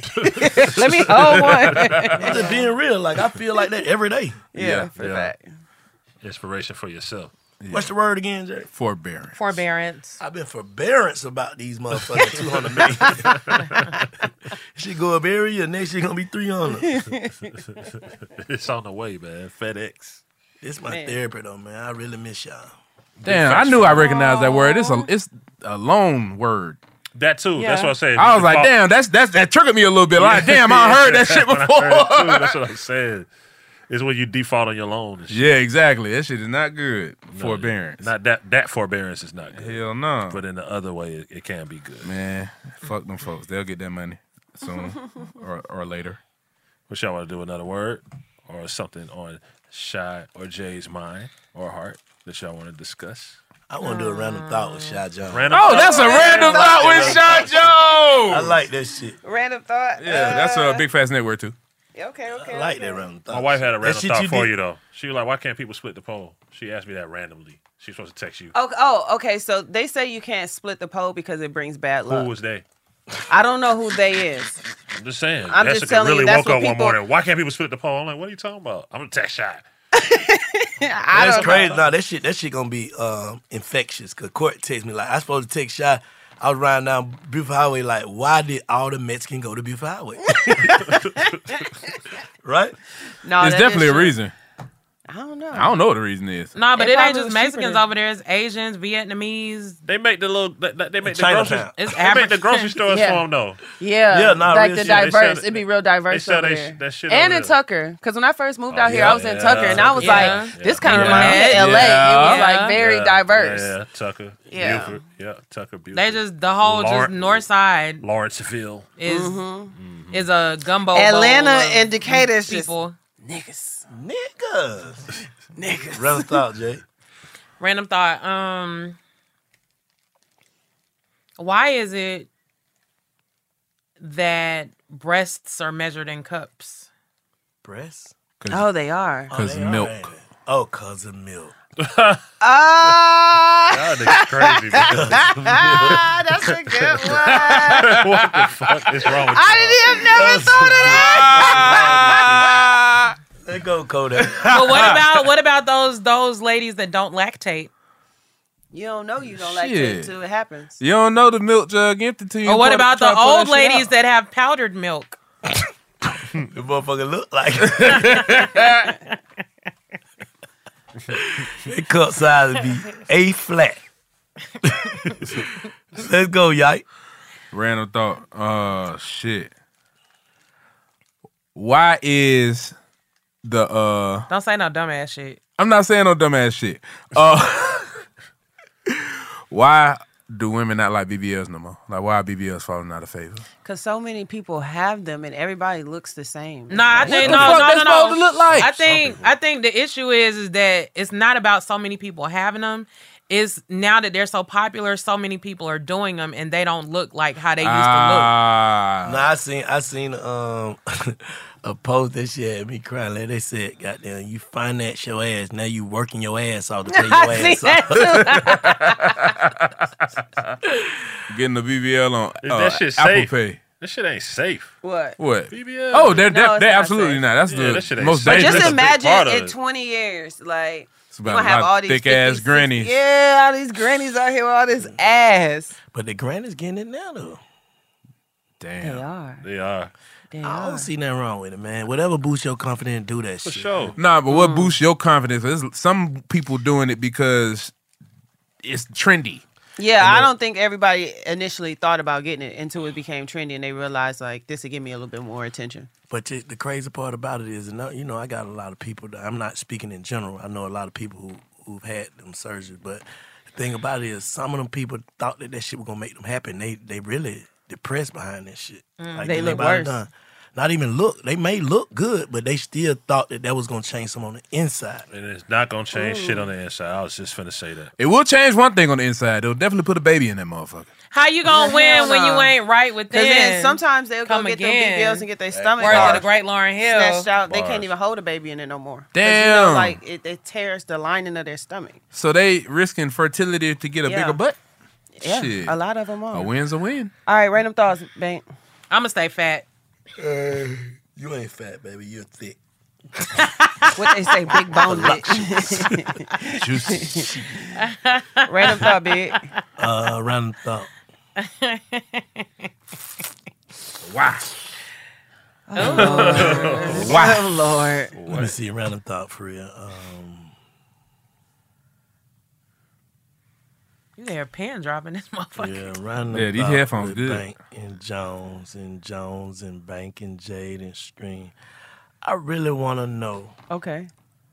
Let me hold one. I'm just being real. Like, I feel like that every day. Yeah, Yeah, for yeah. that. Inspiration for yourself. What's the word again, Jay? Forbearance. Forbearance. I've been forbearance about these motherfuckers. two hundred million. She go up every year. Next year gonna be three hundred. It's on the way, man. FedEx. It's my Man. therapy though, man. I really miss y'all. Damn, I knew I recognized that word. It's a it's a loan word. That too. Yeah. That's what I'm saying. I was like, damn, that's that's that triggered me a little bit. Like, damn, I heard that shit When I before. heard it too, that's what I'm saying. It's when you default on your loan. And shit. Yeah, exactly. That shit is not good. No, Forbearance. Not that that forbearance is not good. Hell no. But in the other way, it, it can be good. Man, fuck them folks. They'll get that money soon or or later. What y'all want to do? Another word or something on Shy or Jay's mind or heart that y'all want to discuss? I want to do a random thought with Shy Jones. Random Oh, thought? that's a random thought with Shy Jones. I like that shit. Random thought. Yeah, that's a Big Fast Network too. Okay, okay. I like okay. that random thought. My wife had a That random shit thought you for did- you though. She was like, "Why can't people split the poll?" She asked me that randomly. She's supposed to text you. Oh, oh, okay. So they say you can't split the pole because it brings bad luck. Who was they? I don't know who they is. I'm just saying. I'm Jessica just telling you, really that's woke what up one people- morning. Why can't people split the poll? I'm like, what are you talking about? I'm gonna text Shy. I That's don't crazy. know. No, that shit, that shit gonna be um, infectious. Cause Court texted me like, I supposed to text Shy. I was riding down Beautiful Highway like, why did all the Mexicans go to Beautiful Highway? Right? No, There's that definitely is a true. reason. I don't know. I don't know what the reason is. Nah, but It it ain't probably just was Mexicans cheaper over there. It's Asians, Vietnamese. They make the little. They, they make the Chinatown. grocery. It's They make the African. grocery stores Yeah. for them though. Yeah, Yeah, nah, like real the shit. They diverse. sell- It'd be real diverse they sell over they- there. that shit and over in there. Tucker, because when I first moved Oh, out here, yeah, I was in yeah, Tucker, and I was yeah, like, this kind of yeah. reminds me of Yeah. L A. It was Yeah. like very Yeah, diverse. Yeah, yeah. Tucker. Yeah. Buford. Yeah, Tucker. Buford. They just the whole just Lawrence- north side Lawrenceville. is Mm-hmm. is a gumbo. Atlanta bowl of and Decatur is just people. niggas. Niggas. Niggas. Random thought, Jay. Random thought. Um, why is it that breasts are measured in cups? Breasts? Oh, they are. Oh, Because they are, milk. ain't they? Oh, cause of milk. Ah, Y'all niggas crazy. because- that's a good one. what the fuck is wrong with I didn't even never thought of that. Let go, Kodak. But what about what about those those ladies that don't lactate? You don't know you don't like Shit. it until it happens. You don't know the milk jug empty till you Or what pour- about try the to pour old that shit ladies out. that have powdered milk? The motherfucker look like Their cup size be A flat. Let's go, yike. Random thought. Uh, shit. Why is the uh? Don't say no dumbass shit. I'm not saying no dumbass shit. Uh, why do women not like B B Ls no more? Like, why are B B Ls falling out of favor? Because so many people have them and everybody looks the same. No, I think the no, fuck no, they no, supposed no. to look like? I think I think the issue is is that it's not about so many people having them. It's now that they're so popular, so many people are doing them, and they don't look like how they used Ah. Nah, I seen I seen um a post that shit had me crying. Like they said, "Goddamn, you finance your ass. Now you working your ass off to pay your I ass seen off." Getting the B B L on Is uh, that shit Apple safe? Pay. That shit ain't safe. What? What? B B L. Oh, they're No, they're, it's they're not absolutely safe. not. That's Yeah, the that shit ain't most safe. But dangerous. just That's a big part imagine of in it. twenty years, like It's you about gonna a have lot all of these thick ass fifty, grannies. sixty Yeah, all these grannies out here with all this ass. But the granny's getting it now though. They Damn. are. They are. They I are. don't see nothing wrong with it, man. Whatever boosts your confidence, do that For shit. sure. Nah, but what Mm. boosts your confidence? There's some people doing it because it's trendy. Yeah, I don't think everybody initially thought about getting it until it became trendy and they realized like this would give me a little bit more attention. But the the crazy part about it is, you know, I got a lot of people. That, I'm not speaking in general. I know a lot of people who who've had them surgeries. But the thing about it is, some of them people thought that that shit was gonna make them happy. And they they really depressed behind that shit. They getting look their body worse. done. Not even look. They may look good, but they still thought that that was gonna change some on the inside. And it's not gonna change shit on the inside. I was just finna say that. It will change one thing on the inside. It'll definitely put a baby in that motherfucker. How you gonna Yeah, win hell when no. you ain't right Because within? then sometimes they'll go Come get their again. B B Ls and get their stomach Words of the bars great Lauryn Hill. snatched out. They Bars. can't even hold a baby in it no more. 'Cause Damn. You know, like it, it tears the lining of their stomach. So they risking fertility to get a Yeah. bigger butt? Yeah, Shit. a lot of them are. A win's a win. All right, random thoughts, Bank. I'ma stay fat. Uh, you ain't fat, baby. You're thick. What they say, big bone bitch. Juicy. Random thought, big. Uh, random thought. Wow. Oh, Lord. Wow. Oh, Lord. Let me see. Random thought for real. Um, You hear a pen dropping this motherfucker. Yeah, round Yeah, these about headphones with good. Bank and Jones and Jones and Bank and Jade and Stream. I really want to know Okay.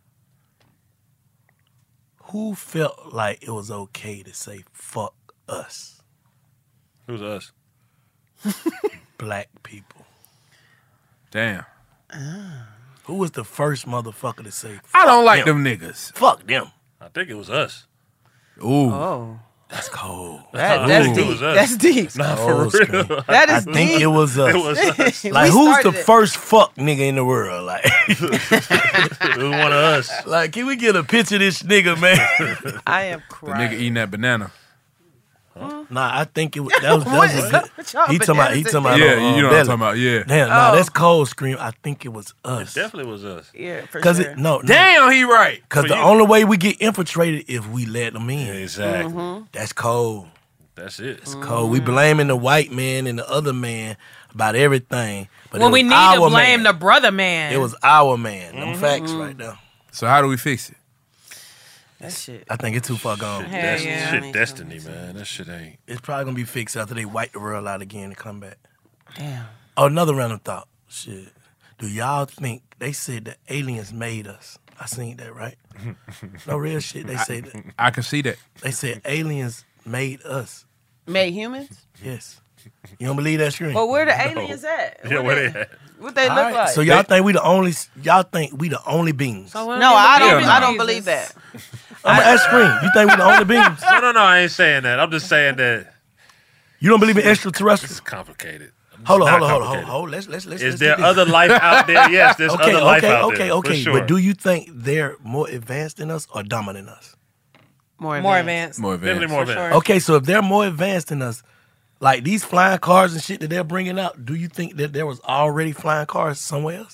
who felt like it was okay to say "fuck us." Who's us? Black people. Damn. Who was the first motherfucker to say? I don't like them them niggas. Fuck them. I think it was us. Ooh. Oh. That's cold. That, that's Ooh. deep. It was us. That's deep. Nah, Oh, for scream. real. That is I think deep. it was us. It was us. We Like, who's the started it. first fuck nigga in the world? Like, It was one of us. like, can we get a picture of this nigga, man? I am The crying. nigga eating that banana. Nah, I think it was that was, that What was is a up good. with y'all He talking about he bananas talking and about Yeah, uh, you know what I'm Belly. talking about. Yeah. Damn, nah, Oh. that's cold scream. I think it was It us. definitely was us. Yeah, for Cause sure. it no, no. Damn, he right. Cause For the you. only way we get infiltrated if we let them in. Exactly. Mm-hmm. That's cold. That's it. It's cold. We blaming the white man and the other man about everything. But When it we was need to our blame man. the brother man. It was our man. Them facts right there. So how do we fix it? That shit. I think it's too far gone. Hell That's yeah. shit destiny, man. That shit ain't. It's probably gonna be fixed after they wipe the world out again and come back. Damn. Oh, another random thought. Shit. Do y'all think they said that aliens made us? I seen that, right? No real shit. They say that. I can see that. They said aliens made us. Made humans? Yes. You don't believe that, Screen? Well, where the aliens at? Yeah, where they at? What they All look right, like? So y'all think we the only? Y'all think we the only beings? So what no, do I you don't. believe I in don't Jesus? believe that. I'm gonna ask Screen. You think we the only beings? No, no, no. I ain't saying that. I'm just saying that You don't believe in extraterrestrials? it's complicated. It's Hold on, not hold on, hold on, hold on, complicated. hold on. Let's let's let's. Is let's there get this. other life out there? Yes, there's okay, other life okay, out okay, there. okay, for okay. sure. But do you think they're more advanced than us or dumber than us? More More advanced. advanced. More advanced. Definitely more For advanced. sure. Okay, so if they're more advanced than us, like these flying cars and shit that they're bringing out, do you think that there was already flying cars somewhere else?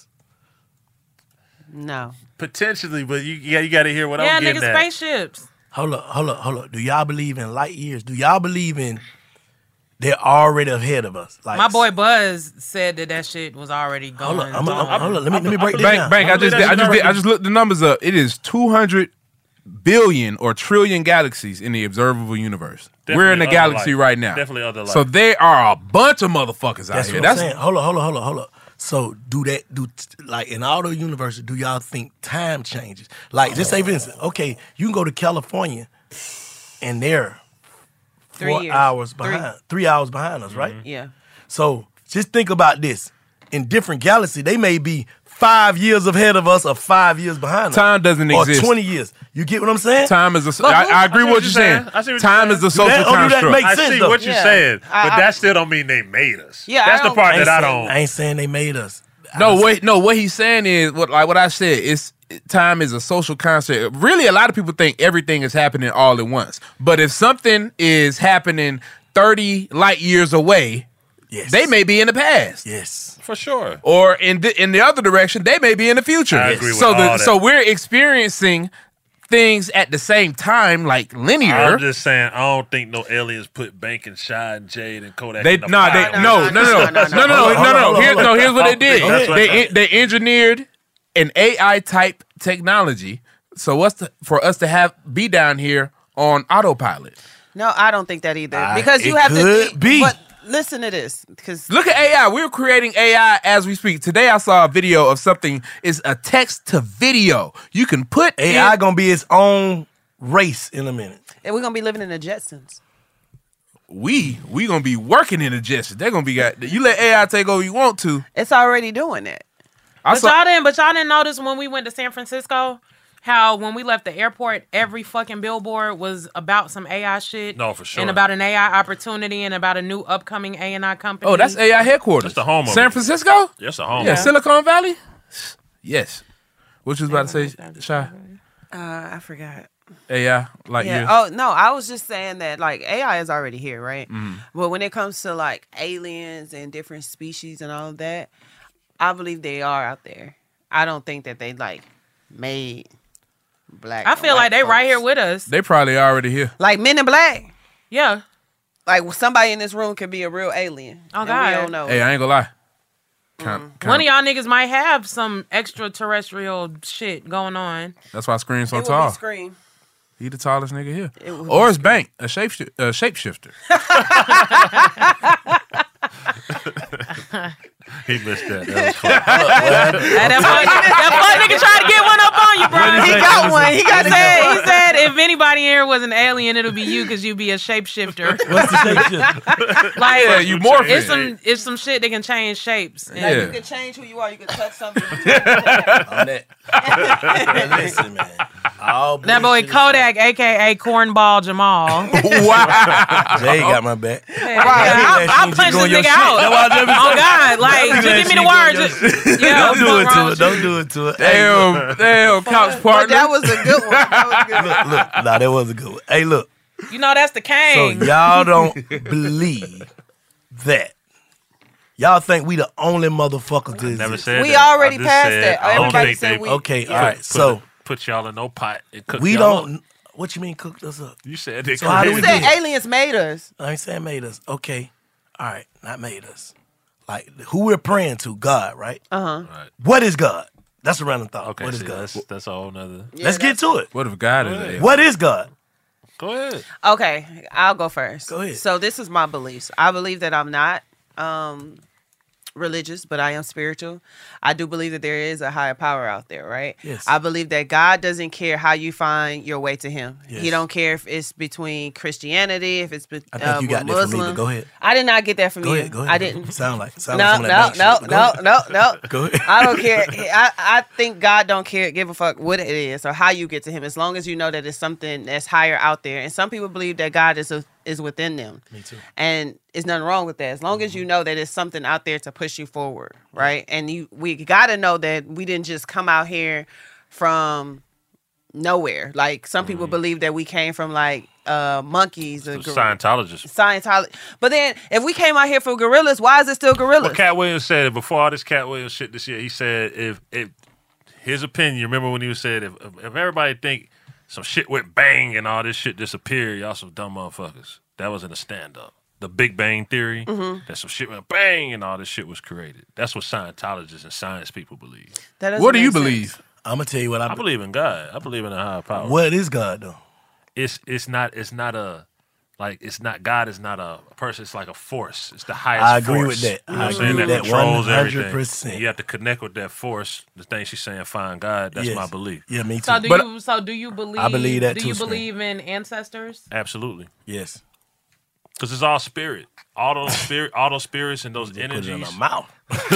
No. Potentially, but you yeah, you got to hear what Yeah, I'm getting nigga, at. spaceships. Hold up, hold up, hold up. Do y'all believe in light years? Do y'all believe in they're already ahead of us? Like My boy Buzz said that that shit was already going. Hold up, I'm, on. I'm, hold up. Let me let me break this Bank, down. bank. I just, did, I just, did, I already- just looked the numbers up. It is two hundred billion or trillion galaxies in the observable universe. We're in the Definitely other galaxy life. right now. Definitely other life. So there are a bunch of motherfuckers out That's here. what I'm That's saying. Hold up, hold up, hold up, hold up. So do that? Do like in all the universes? Do y'all think time changes? Like just say for instance, okay, you can go to California, and they're Three four years. hours Three. behind, three hours behind us, right? Yeah. So just think about this. In different galaxies, they may be five years ahead of us or five years behind us. Time doesn't or exist. twenty years. You get what I'm saying? Time is a. Look, I, I agree I see with what you're saying. I see what you're Time saying. is a Do social that- or do that construct. make I sense, see though. what you're Yeah. saying, but I- I- that still don't mean they made us. Yeah, that's I the don't- part I ain't that I saying- don't. I ain't saying they made us. No, wait, no. What he's saying is what, like what I said. It's time is a social concept. Really, a lot of people think everything is happening all at once. But if something is happening thirty light years away, Yes. they may be in the past. Yes. For sure. Or in the, in the other direction, they may be in the future. I agree with so all the, that. so we're experiencing things at the same time, like linear. I'm just saying, I don't think no aliens put Bank and Shy and Jade and Kodak. They in the nah, they fire. no, no, no, no, no, no, no, no, Hold on, no. hold on, Here, hold no, on. here's what they did. That's what- They they engineered an A I type technology. So what's the, for us to have be down here on autopilot? No, I don't think that either. Uh, Because you it have to could think, be. But listen to this, because Look at A I. We're creating A I as we speak. Today I saw a video of something. It's a text to video. You can put A I in, gonna be its own race in a minute. we're gonna be living in the Jetsons. we we gonna be working in the Jetsons. They're gonna be got. You let A I take over. You want to? It's already doing that. I But saw. y'all didn't. But y'all didn't notice when we went to San Francisco, how when we left the airport, every fucking billboard was about some A I shit. No, for sure. And about an A I opportunity and about a new upcoming A and I company. Oh, that's A I headquarters. That's the home of San it. Francisco. That's a home. Yeah, Silicon Valley. Yes. What you was about to say, Shy? Uh, I forgot. A I, like yeah. you. Oh no, I was just saying that like A I is already here, right? Mhm. But when it comes to like aliens and different species and all of that, I believe they are out there. I don't think that they like made black. I and feel white like they right folks. here with us. They probably already here. Like Men in Black. Yeah. Like somebody in this room could be a real alien. Oh, and God. we don't know. Hey, I ain't gonna lie. Count, count. One of y'all niggas might have some extraterrestrial shit going on. That's why I scream so It would tall. be Scream. He the tallest nigga here. It was- Or it's Bank, a shape a shapeshifter. He missed that. That was fun. Hey, that fuck, that fuck nigga tried to get one up on you, bro. What did he He say? got one. He got What did he said. say? He said if anybody here was an alien, it'll be you because you be a shapeshifter. What's the shapeshifter? Like Yeah, you morph It's it. some it's some shit that can change shapes. Like, Yeah. you can change who you are. You can touch something. On that. Man, listen, man. All That boy bullshit Kodak, aka Cornball Jamal. Wow. Jay got my back. Yeah, I, I punched this nigga out. Oh God, like just give me the word. Just, yeah, Don't do fuck it wrong to it. with Don't you. do it to it. Damn, damn, couch But partner. that was a good one. That was good. Look, look. Nah, that was a good one. Hey, look. You know that's the So king. y'all don't believe that. Y'all think we the only motherfuckers that Never exist. said We that. already I just passed said, that. I don't Everybody think said they we- Okay, put- all right. put- So put y'all in no pot and cook we y'all don't. up. What you mean cooked us up? You said they So how do You we said do it? aliens made us. I ain't saying made us. Okay. All right. Not made us. Like who we're praying to, God, right? Uh huh. Right. What is God? That's a random thought. Okay, what is see, God? that's that's a whole nother. Let's get to it. What if God is there? What is God? Go ahead. Okay, I'll go first. Go ahead. So this is my beliefs. I believe that I'm not um, religious, but I am spiritual. I do believe that there is a higher power out there, right? Yes. I believe that God doesn't care how you find your way to Him. Yes. He don't care if it's between Christianity, if it's be- I think uh, you got with that from me, Muslim. but go ahead. I did not get that from Go you. ahead. Go ahead. I didn't. Sound like sound No, like some of no, that no, bank shit. Go no, ahead. no, no. Go ahead. I don't care. I, I think God don't care, give a fuck what it is or how you get to Him, as long as you know that it's something that's higher out there. And some people believe that God is a, is within them. Me too. And there's nothing wrong with that, as long as you Mm-hmm. know that it's something out there to push you forward, right? And you, we got to know that we didn't just come out here from nowhere. Like some people believe that we came from like uh, monkeys, or gor- Scientologists. Scientology. But then if we came out here for gorillas, why is it still gorillas? Well, Cat Williams said it before all this Cat Williams shit this year. He said if if his opinion, remember when he was said if if everybody think some shit went bang and all this shit disappeared, y'all some dumb motherfuckers. That was in a stand up. The Big Bang Theory, Mhm. that some shit went bang and all this shit was created. That's what Scientologists and science people believe. That doesn't What do make you sense. believe? I'm gonna tell you what I, I believe in God. I believe in a higher power. What is God though? It's it's not it's not a like it's not God is not a person. It's like a force. It's the highest. I agree force. with that. You know I what I'm agree saying? with that controls one hundred everything. percent. And you have to connect with that force. The thing she's saying, find God. That's Yes. my belief. Yeah, me too. So do But- you? So do you believe? I believe that Do too, you Scream. believe in ancestors? Absolutely, Yes. because it's all spirit. All those spirit, all those spirits and those Put it in energies. her mouth.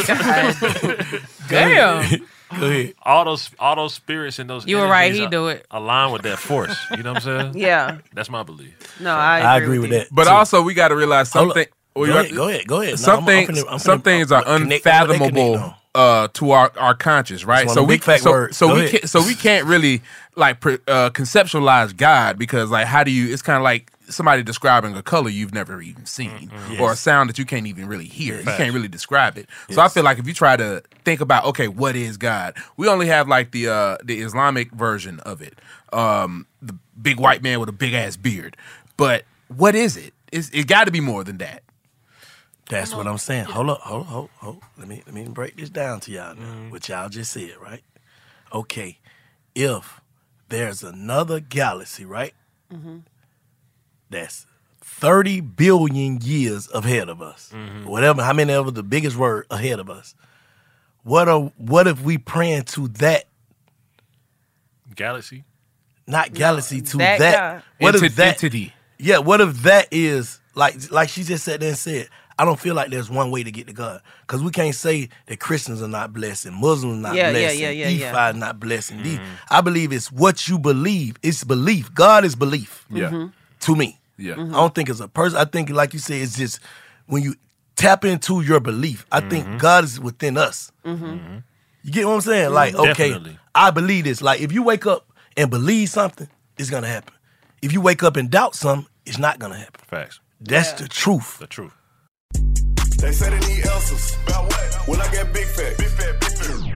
Damn. Go ahead. All those, all those spirits and those. You were right, energies he a- do it. Align with that force. You know what I'm saying? Yeah. That's my belief. No, I agree, I agree with you. that. But too. also, we got to realize Hold up. something. Go well, you ahead, have- go ahead, go ahead. No, Some I'm- I'm things, finna- I'm some finna- things I'm are finna connect- I'm finna unfathomable connect uh, to our, our conscious, right? one of So them we big fat so, words. so Go we ahead. can't, so we can't really like pre, uh, conceptualize God because like how do you? It's kind of like somebody describing a color you've never even seen Yes. or a sound that you can't even really hear. You Facts. can't really describe it. So I Yes. feel like if you try to think about okay, what is God? We only have like the uh, the Islamic version of it, um, the big white man with a big ass beard. But what is it? It's, it got to be more than that. That's what I'm saying. Hold up, hold up, hold, hold. Let me let me break this down to y'all now. What y'all just said, right? Okay, if there's another galaxy, right? Mm-hmm. That's thirty billion years ahead of us. Whatever, how many ever the biggest word ahead of us. What are what if we praying to that, Galaxy. not galaxy, to that that? God. What Enti- if that entity. Yeah, what if that is like like she just sat there and said, I don't feel like there's one way to get to God. Because we can't say that Christians are not blessed and Muslims are not Yeah, yeah, blessed yeah, and yeah, Ephi yeah. is not blessed and these. I believe it's what you believe. It's belief. God is belief. Yeah. To me. Yeah. I don't think it's a person. I think, like you said, it's just when you tap into your belief, I think God is within us. Mm-hmm. You get what I'm saying? Like, okay, Definitely. I believe this. Like, if you wake up and believe something, it's gonna happen. If you wake up and doubt something, it's not gonna happen. Facts. That's the truth. The truth. They say they need answers. About what? When I get big fat. Big fat, big fat.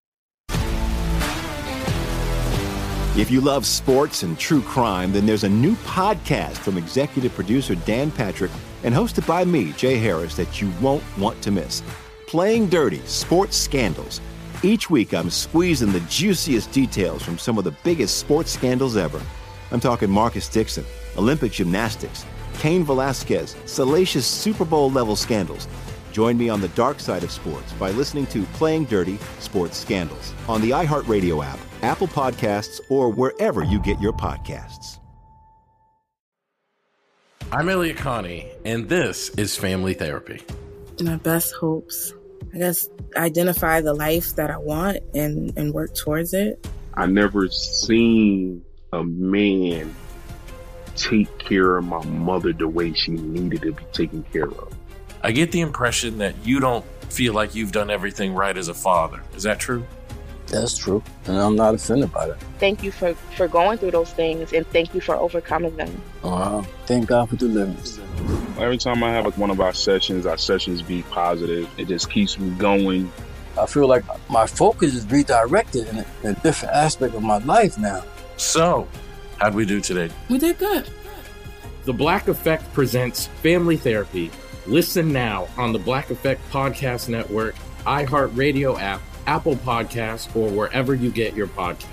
If you love sports and true crime, then there's a new podcast from executive producer Dan Patrick and hosted by me, Jay Harris, that you won't want to miss. Playing Dirty: Sports Scandals. Each week, I'm squeezing the juiciest details from some of the biggest sports scandals ever. I'm talking Marcus Dixon, Olympic gymnastics, Cain Velasquez, salacious Super Bowl level scandals. Join me on the dark side of sports by listening to Playing Dirty Sports Scandals on the iHeartRadio app, Apple Podcasts, or wherever you get your podcasts. I'm Elliot Connie, and this is Family Therapy. My best hopes, I guess, identify the life that I want and, and work towards it. I never seen a man take care of my mother the way she needed to be taken care of. I get the impression that you don't feel like you've done everything right as a father. Is that true? That's true, and I'm not offended by that. Thank you for, for going through those things, and thank you for overcoming them. Uh, thank God for deliverance. Every time I have like one of our sessions, our sessions be positive. It just keeps me going. I feel like my focus is redirected in a, in a different aspect of my life now. So, how'd we do today? We did good. The Black Effect presents Family Therapy. Listen now on the Black Effect Podcast Network, iHeartRadio app, Apple Podcasts, or wherever you get your podcasts.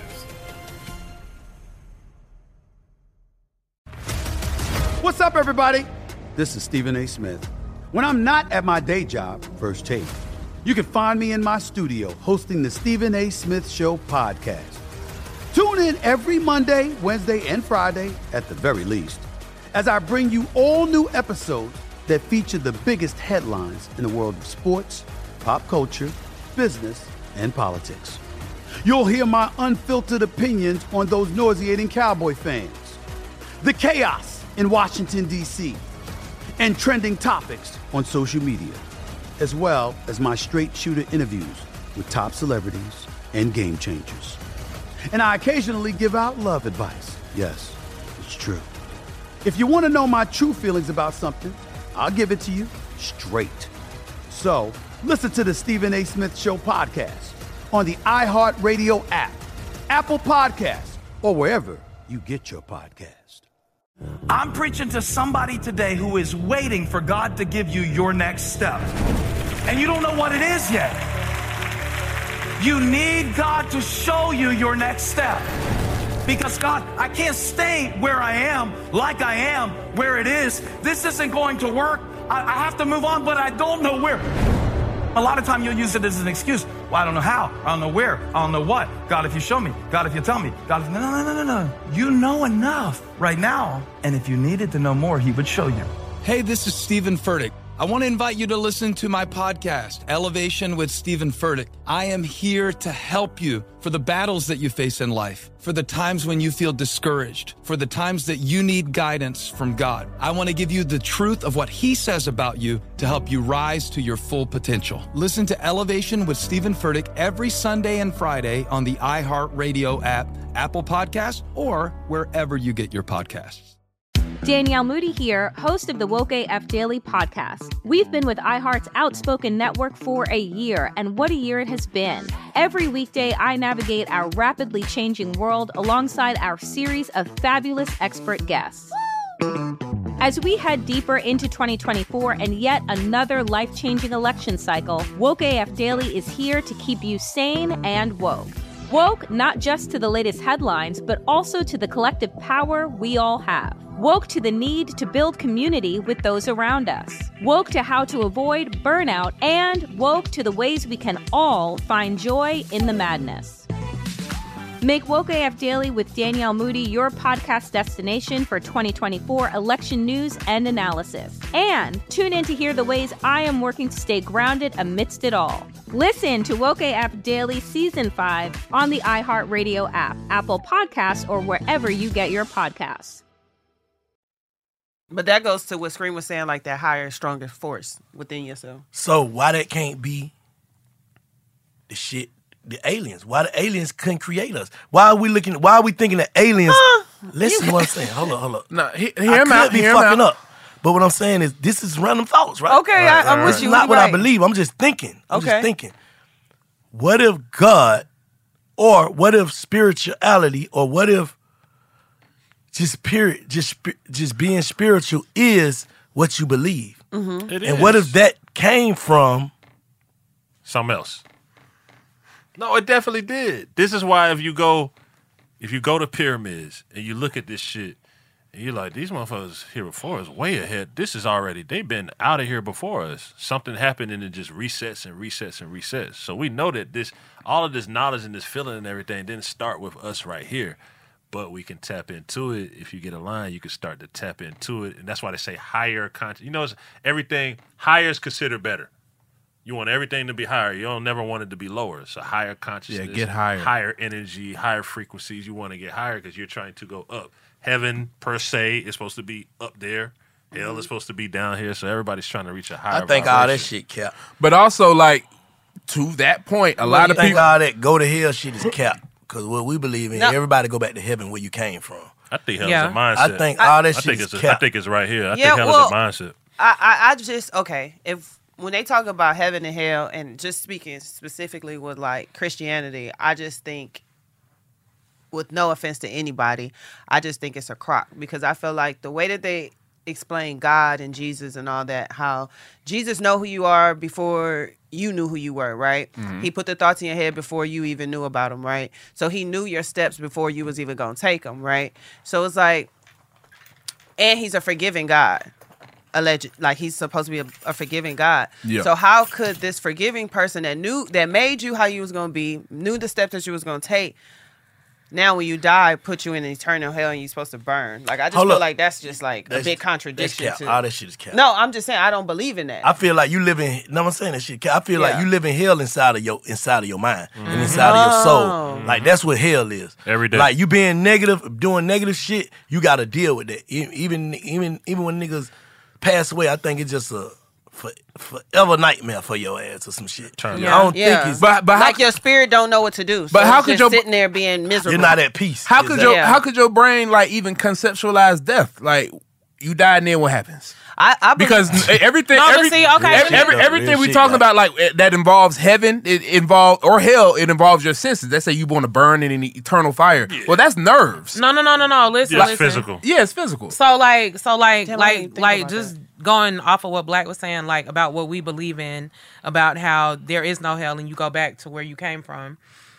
What's up, everybody? This is Stephen A. Smith. When I'm not at my day job, First Take, you can find me in my studio hosting the Stephen A. Smith Show podcast. Tune in every Monday, Wednesday, and Friday, at the very least, as I bring you all new episodes that feature the biggest headlines in the world of sports, pop culture, business, and politics. You'll hear my unfiltered opinions on those nauseating Cowboy fans, the chaos in Washington, D C, and trending topics on social media, as well as my straight shooter interviews with top celebrities and game changers. And I occasionally give out love advice. Yes, it's true. If you want to know my true feelings about something, I'll give it to you straight. So, listen to the Stephen A. Smith Show podcast on the iHeartRadio app, Apple Podcasts, or wherever you get your podcast. I'm preaching to somebody today who is waiting for God to give you your next step. And you don't know what it is yet. You need God to show you your next step. Because God, I can't stay where I am, like I am, where it is. This isn't going to work. I, I have to move on, but I don't know where. A lot of time you'll use it as an excuse. Well, I don't know how. I don't know where. I don't know what. God, if you show me. God, if you tell me. God, if... No, no, no, no, no. You know enough right now. And if you needed to know more, he would show you. Hey, this is Stephen Furtick. I want to invite you to listen to my podcast, Elevation with Stephen Furtick. I am here to help you for the battles that you face in life, for the times when you feel discouraged, for the times that you need guidance from God. I want to give you the truth of what he says about you to help you rise to your full potential. Listen to Elevation with Stephen Furtick every Sunday and Friday on the iHeartRadio app, Apple Podcasts, or wherever you get your podcasts. Danielle Moody here, host of the Woke A F Daily podcast. We've been with iHeart's Outspoken Network for a year, and what a year it has been. Every weekday, I navigate our rapidly changing world alongside our series of fabulous expert guests. As we head deeper into twenty twenty-four and yet another life-changing election cycle, Woke A F Daily is here to keep you sane and woke. Woke not just to the latest headlines, but also to the collective power we all have. Woke to the need to build community with those around us. Woke to how to avoid burnout, and woke to the ways we can all find joy in the madness. Make Woke A F Daily with Danielle Moody your podcast destination for twenty twenty-four election news and analysis. And tune in to hear the ways I am working to stay grounded amidst it all. Listen to Woke A F Daily Season five on the iHeartRadio app, Apple Podcasts, or wherever you get your podcasts. But that goes to what Scream was saying, like that higher, stronger force within yourself. So why that can't be the shit, the aliens? Why the aliens couldn't create us? Why are we looking, why are we thinking that aliens, uh, listen to what I'm saying, hold up, hold up. No, he, I hear him could out, be hear him fucking out. up. But what I'm saying is, this is random thoughts, right? Okay, I, I'm This with is you. not what right. I believe. I'm just thinking. I'm Okay. just thinking. What if God, or what if spirituality, or what if just period, just spi- just being spiritual is what you believe? Mm-hmm. It and is. what if that came from something else? No, it definitely did. This is why if you go if you go to pyramids and you look at this shit, and you're like, these motherfuckers here before us, way ahead. This is already, they've been out of here before us. Something happened and it just resets and resets and resets. So we know that this, all of this knowledge and this feeling and everything didn't start with us right here. But we can tap into it. If you get a line, you can start to tap into it. And that's why they say higher content. You know, it's everything, higher is considered better. You want everything to be higher. You don't never want it to be lower. So higher consciousness. Yeah, get higher. Higher energy, higher frequencies. You want to get higher because you're trying to go up. Heaven, per se, is supposed to be up there. Hell mm-hmm. is supposed to be down here. So everybody's trying to reach a higher I think vibration. all that shit cap. But also, like, to that point, a Well, lot you of think people. all that go to hell shit is cap. Because what we believe in, No. everybody go back to heaven where you came from. I think hell Yeah. is a mindset. I think all that I shit think is it's a, I cap. think it's right here. I Yeah, think hell well, is a mindset. I, I, I just okay. If when they talk about heaven and hell, and just speaking specifically with like Christianity, I just think, with no offense to anybody, I just think it's a crock because I feel like the way that they explain God and Jesus and all that, how Jesus know who you are before you knew who you were, right? Mhm. He put the thoughts in your head before you even knew about them, right? So he knew your steps before you was even gonna take them, right? So it's like, and he's a forgiving God. Alleged, like he's supposed to be a, a forgiving God. Yeah. So how could this forgiving person that knew, that made you how you was gonna be, knew the steps that you was gonna take, now when you die, put you in eternal hell and you're supposed to burn? Like I just Hold feel up. like that's just like That's- a big contradiction. that's cap. To, All that shit is cap. No, I'm just saying I don't believe in that. I feel like you live in. No, I'm saying that shit. cap. I feel Yeah. like you live in hell inside of your inside of your mind and inside of your soul. Like that's what hell is. Every day. Like you being negative, doing negative shit, you got to deal with that. E- Even even even when niggas pass away, I think it's just a for, forever nightmare for your ass or some shit. I don't Yeah. think it's. But but how, like your spirit don't know what to do. So But how it's could just your- sitting there being miserable? You're not at peace. How could your Yeah. how could your brain like even conceptualize death? Like you die and then what happens? I, I because everything No, but every, see, okay, every, every- everything we talking about like eh, that involves heaven, it involves or hell, it involves your senses. Let's say you want to burn in an eternal fire. Well, that's nerves. No, no, no, no, no. Listen, Yeah, it's listen. physical. Yeah, it's physical. So like, so like, Damn, I didn't like, think like, about just going off of what Black was saying, like about what we believe in, about how there is no hell and you go back to where you came from.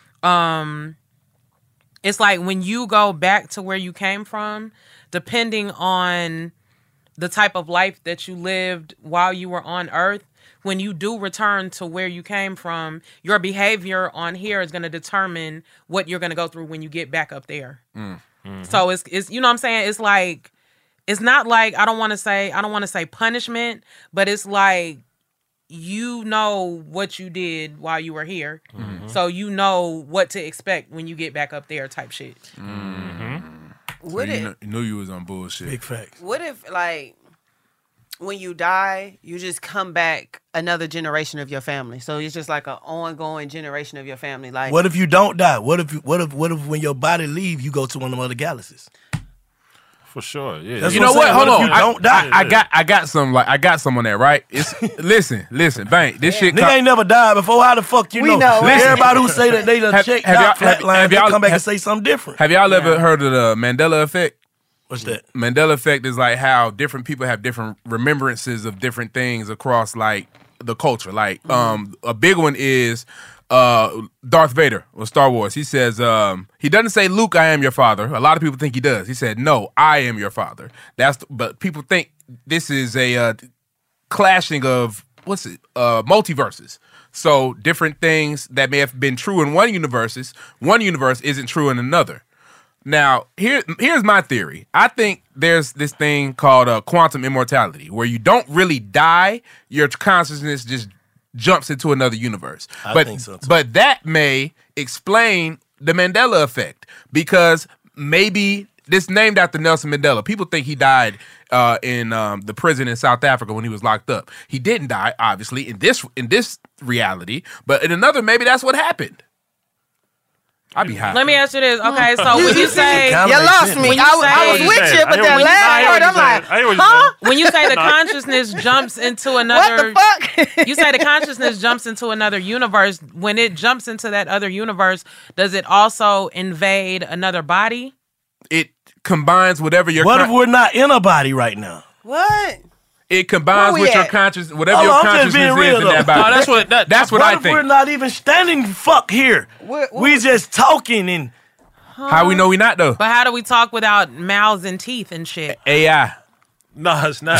Um, it's like when you go back to where you came from, depending on the type of life that you lived while you were on Earth. When you do return to where you came from, your behavior on here is going to determine what you're going to go through when you get back up there. So it's it's you know what I'm saying? It's like it's not like I don't want to say I don't want to say punishment, but it's like you know what you did while you were here. Mhm. So you know what to expect when you get back up there type shit. Mm-hmm. Would so you, it- kn- you knew you was on bullshit. Big facts. What if like when you die, you just come back another generation of your family? So it's just like an ongoing generation of your family. Like What if you don't die? What if you, what if what if when your body leave, you go to one of them other galaxies? For sure, yeah. That's You what know I'm what? saying. Hold What if on. you I, don't die? I, I got I got some like I got some on that, right? It's listen, listen, bang. This shit Nigga co- ain't never died before. How the fuck you We know? know, right? Everybody who say that they done Have- checked have y'all- out have- flatline, have they y'all- come back have- and say something different. Have y'all ever heard of the Mandela effect? What's that? Mandela effect is like how different people have different remembrances of different things across like the culture. Like um a big one is uh Darth Vader or Star Wars. He says um he doesn't say Luke, I am your father. A lot of people think he does. He said no, I am your father. That's but people think this is a uh, clashing of what's it uh multiverses. So different things that may have been true in one universe, one universe isn't true in another. Now, here, here's my theory. I think there's this thing called uh, quantum immortality, where you don't really die, your consciousness just jumps into another universe. I but, think so, too. But that may explain the Mandela effect, because maybe this named after Nelson Mandela. People think he died uh, in um, the prison in South Africa when he was locked up. He didn't die, obviously, in this in this reality, but in another, maybe that's what happened. I'd be high. Let me ask you this. Okay, so when you say You lost me. when you I was- I was say- with you, but I hear that what you- last I hear part, what I'm you're like, saying. I hear what you're huh? saying. When you say the No. consciousness jumps into another, What the fuck? you say the consciousness jumps into another universe. When it jumps into that other universe, does it also invade another body? It combines whatever your What con- if we're not in a body right now? What? it combines Where we with your at? conscious whatever Oh, your I'm just consciousness being is real, in though. that body. No, that's what- that's what what I if think. we're not even standing fuck here? What- what we was- just talking and How we know we not though? But how do we talk without mouths and teeth and shit? A I. No, it's not.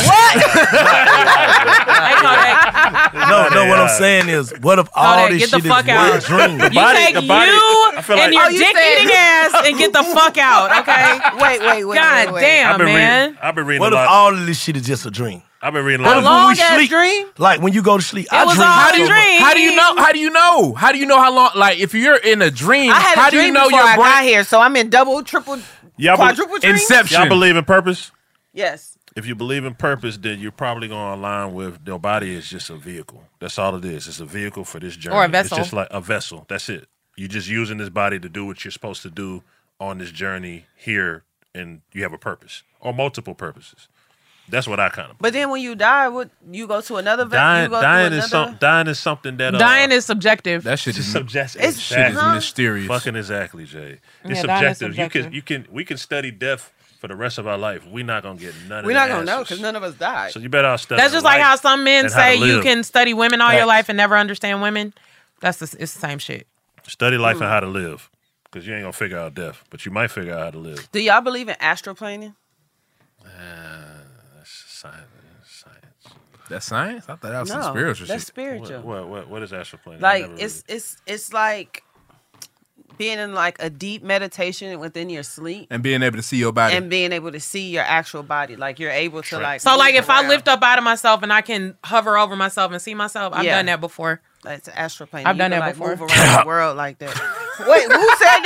No, no. What I'm saying is, what if all Kodak, this get the shit is fuck out. wet dream? You take you I feel and like- your Oh, you dick said- eating ass and get the fuck out, okay? Wait, wait, wait. God wait, wait. damn, I've been man. reading. I've been reading What a if lot. all of this shit is just a dream? I've been reading a What lot. if of- when we long-ass sleep, dream? like when you go to sleep, I was dream. all How a do you dream. how do you know? How do you know? How do you know how long? Like if you're in a dream, I had how a do you dream know before your I brain? got here, so I'm in double, triple, Y'all be- quadruple dreams. Inception. Y'all believe in purpose? Yes. If you believe in purpose, then you're probably going to align with your body is just a vehicle. That's all it is. It's a vehicle for this journey. Or a vessel. It's just like a vessel. That's it. You're just using this body to do what you're supposed to do on this journey here, and you have a purpose or multiple purposes. That's what I kind of. But then when you die, what you go to another? vet- you Dying, go dying to is another? some, dying is something that uh, Dying is subjective. That shit is subjective. It's- shit is huh? mysterious. Fucking exactly, Jay. It's Yeah, dying is subjective. You subjective. can, you can, we can study death for the rest of our life. We're not gonna get none of. We're the not gonna know answers. because none of us died. So you better all study. That's just like life how some men and how to say you live. can study women all your Facts. life and never understand women. That's the, it's the same shit. Study life Hmm. and how to live, because you ain't gonna figure out death, but you might figure out how to live. Do y'all believe in astroplaning? That's science. Science. That's science. I thought that was No, some spiritual that's shit. spiritual. What, what, what, what is astral plane? Like I never it's it's it's like being in like a deep meditation within your sleep And being able to see your body. and being able to see your actual body. Like you're able to like. So like move if I around. lift up out of myself and I can hover over myself and see myself, I've Yeah. done that before. That's astroplane. I've You done can, that like, before. Move around the world like that. Wait, who said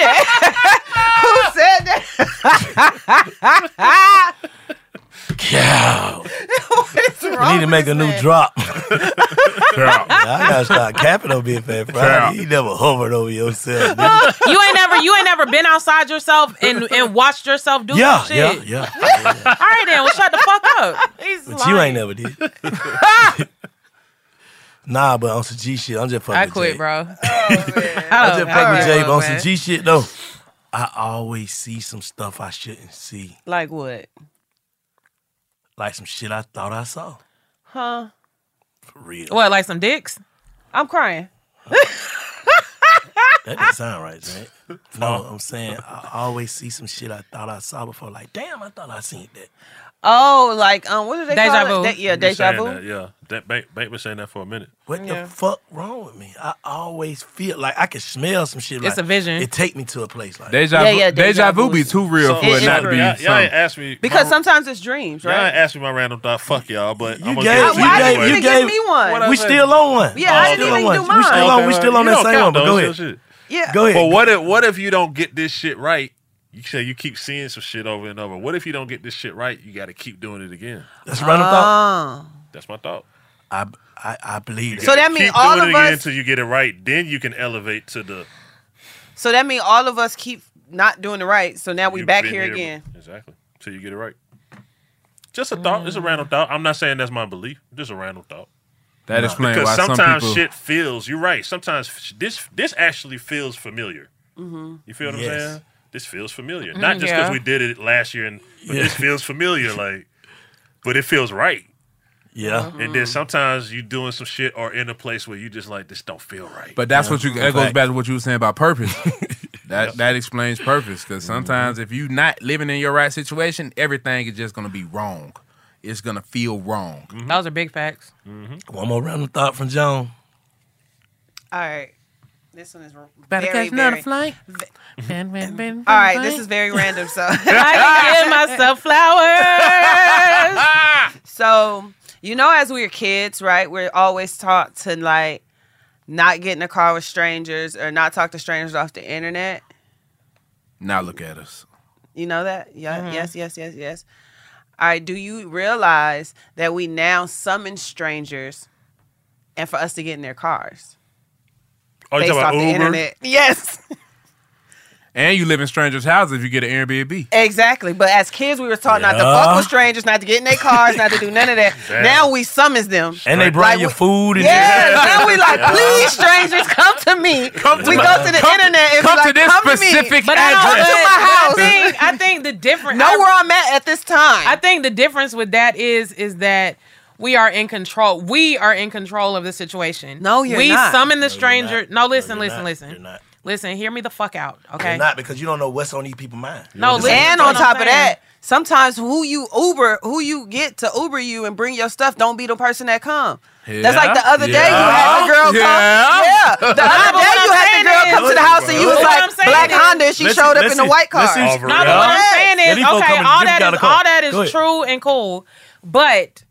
that? Who said that? Cow. What is We wrong need to with make this a new man? drop. Yeah, I gotta start capping on Big Fat Friday. You never hovered over yourself. nigga. You ain't never you ain't never been outside yourself and, and watched yourself do Yeah, some yeah, shit. yeah. All right then, well shut the fuck up. He's But you ain't lying. never did. Nah, but on some G shit, I'm just fucking I with quit, Jay. bro. I'm just fucking Alright, with Jay, but on man. some G shit though, I always see some stuff I shouldn't see. Like what? Like some shit I thought I saw. Huh? For real. What, like some dicks? I'm crying. That didn't sound right, Jay. No, I'm saying I always see some shit I thought I saw before. Like, damn, I thought I seen that. Oh, like um, what do they Deja call vu. it? De- yeah, You been deja saying vu. that, yeah, that Bank, Bank been saying that for a minute. What Yeah. the fuck wrong with me? I always feel like I can smell some shit. It's like, a vision. It take me to a place like Deja, Yeah, vu, yeah, deja, deja vu vu be is- too real So, for it it not is to be y'all, y'all ain't something. asked me Because my, sometimes it's dreams, y'all ain't right? asked me my random thought. Fuck y'all, but You I'm gonna gave- give it to you you gave- anyway. you You gave- give me one. What I we say? still on one. Yeah, we I didn't still even on do one. We still mine. on. We still on You that don't same count one. But those, go so ahead. shit. Yeah. Go ahead. But what if what if you don't get this shit right? You say you keep seeing some shit over and over. What if you don't get this shit right? You got to keep doing it again. That's a random thought. Oh. That's my thought. I I, I believe that. So that means Keep all doing of it again us. until you get it right. Then you can elevate to the. So that means all of us keep not doing it right. So now we you've back been here again. Exactly. Till you get it right. Just a thought. It's a random thought. I'm not saying that's my belief. Just a random thought. That explains Because why some sometimes people. shit feels. You're right. Sometimes f- this this actually feels familiar. Mm-hmm. You feel what Yes. I'm saying? This feels familiar. Not just because yeah. we did it last year, and but Yeah. this feels familiar. Like, but it feels right. Yeah. And then sometimes you doing some shit or in a place where you just like this don't feel right. But that's what you. That goes Fact. back to what you were saying about purpose. that that explains purpose. Because sometimes if you not living in your right situation, everything is just gonna be wrong. It's gonna feel wrong. Those are big facts. One more random thought from Joan. All right. This one is Better very, catch another very. flight. All right, this is very random. So I can give myself flowers. So, you know, as we were kids, right, we're always taught to like not get in a car with strangers or not talk to strangers off the internet. Now look at us. You know that? Yeah. Yes, yes, yes, yes. All right. Do you realize that we now summon strangers and for us to get in their cars? Oh, you based talking off about the Uber? internet. Yes. And you live in strangers' houses if you get an Airbnb. Exactly. But as kids, we were taught not to Yeah. fuck with strangers, not to get in their cars, not to do none of that. Damn. Now we summons them. And they bring Like, your we- food. And Yeah, now we like, please, strangers, come to me. Come to we my- go to the come to- internet and come be to like, this come specific to me. But I Come don't. to but- my but house. I think I think the difference. Know I- where I'm at at this time. I think the difference with that is is that we are in control. We are in control of the situation. No, you're we not. summon the you're stranger. not. No, listen, No, you're listen, not. listen. You're not. Listen, hear me the fuck out, okay? You're not, because you don't know what's on these people's mind. No, listen, and you know on what top I'm of saying? that, sometimes who you Uber, who you get to Uber you and bring your stuff, don't be the person that come. That's like the other day you had the girl Yeah. come. Yeah. The Nah, other but day what you I'm had the saying girl is- come to the house and you was What I'm like saying Black is- Honda and she Let's showed see- up let's in the see- white car. let's see- No, but what I'm Yes. saying Yeah, is, these folks okay, coming- all these that gotta is come. all that Go is ahead. true and cool, but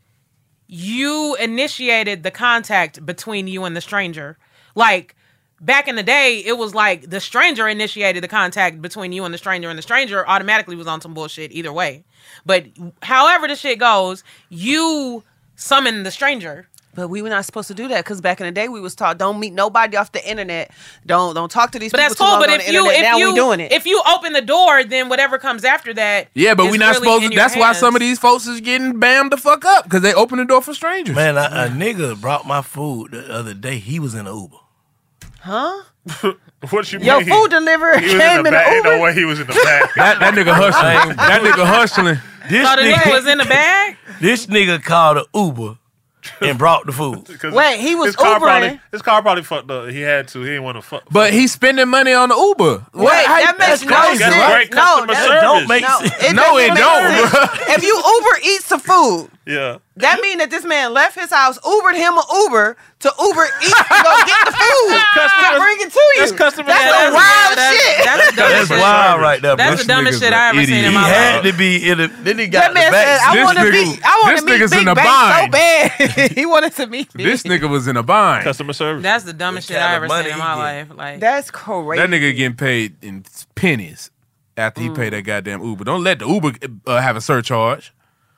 you initiated the contact between you and the stranger. Like back in the day, it was like the stranger initiated the contact between you and the stranger, and the stranger automatically was on some bullshit either way. But however the shit goes, you summoned the stranger. But we were not supposed to do that because back in the day we was taught don't meet nobody off the internet. Don't don't talk to these But people that's too cool. long But on if the you internet. if now you we doing it. if you open the door, then whatever comes after that. Yeah, but is we not really supposed in to. your That's why hands. some of these folks is getting bammed the fuck up because they open the door for strangers. Man, a, a nigga brought my food the other day. He was in an Uber. Huh? What you mean? Your food delivery He was came in the in back. the Ain't no Uber. way he was in the back. That that nigga hustling. That nigga hustling. This So the nigga nigga was in the bag. This nigga called an Uber and brought the food. 'Cause Wait, he was his car Ubering. probably his car probably fucked up. He had to. He didn't want to fuck. But he's spending money on the Uber. Wait, that makes that's no crazy, sense. That's great no, customer that service. don't make no, sense. it No, doesn't it make don't, sense. bro. If you Uber eats some food, Yeah. that mean that this man left his house, Ubered him an Uber to Uber Eats to go get the food Customer- to bring it to you. that's customer That's service. some wild that's, shit. That's the dumbest That's shit. wild right there, bro. That's the dumbest nigga's shit I an ever seen in idiot. He my had life. to be in a. Then he got That man the back. said, "I This want to nigga- be, I want this to meet nigga's Big in a Bang so bind. bad." He wanted to meet me. This nigga was in a bind. Customer service. That's the dumbest What shit kind I of ever money seen in he my get? life. Like That's crazy. That nigga getting paid in pennies after he paid that goddamn Uber. Don't let the Uber uh, have a surcharge.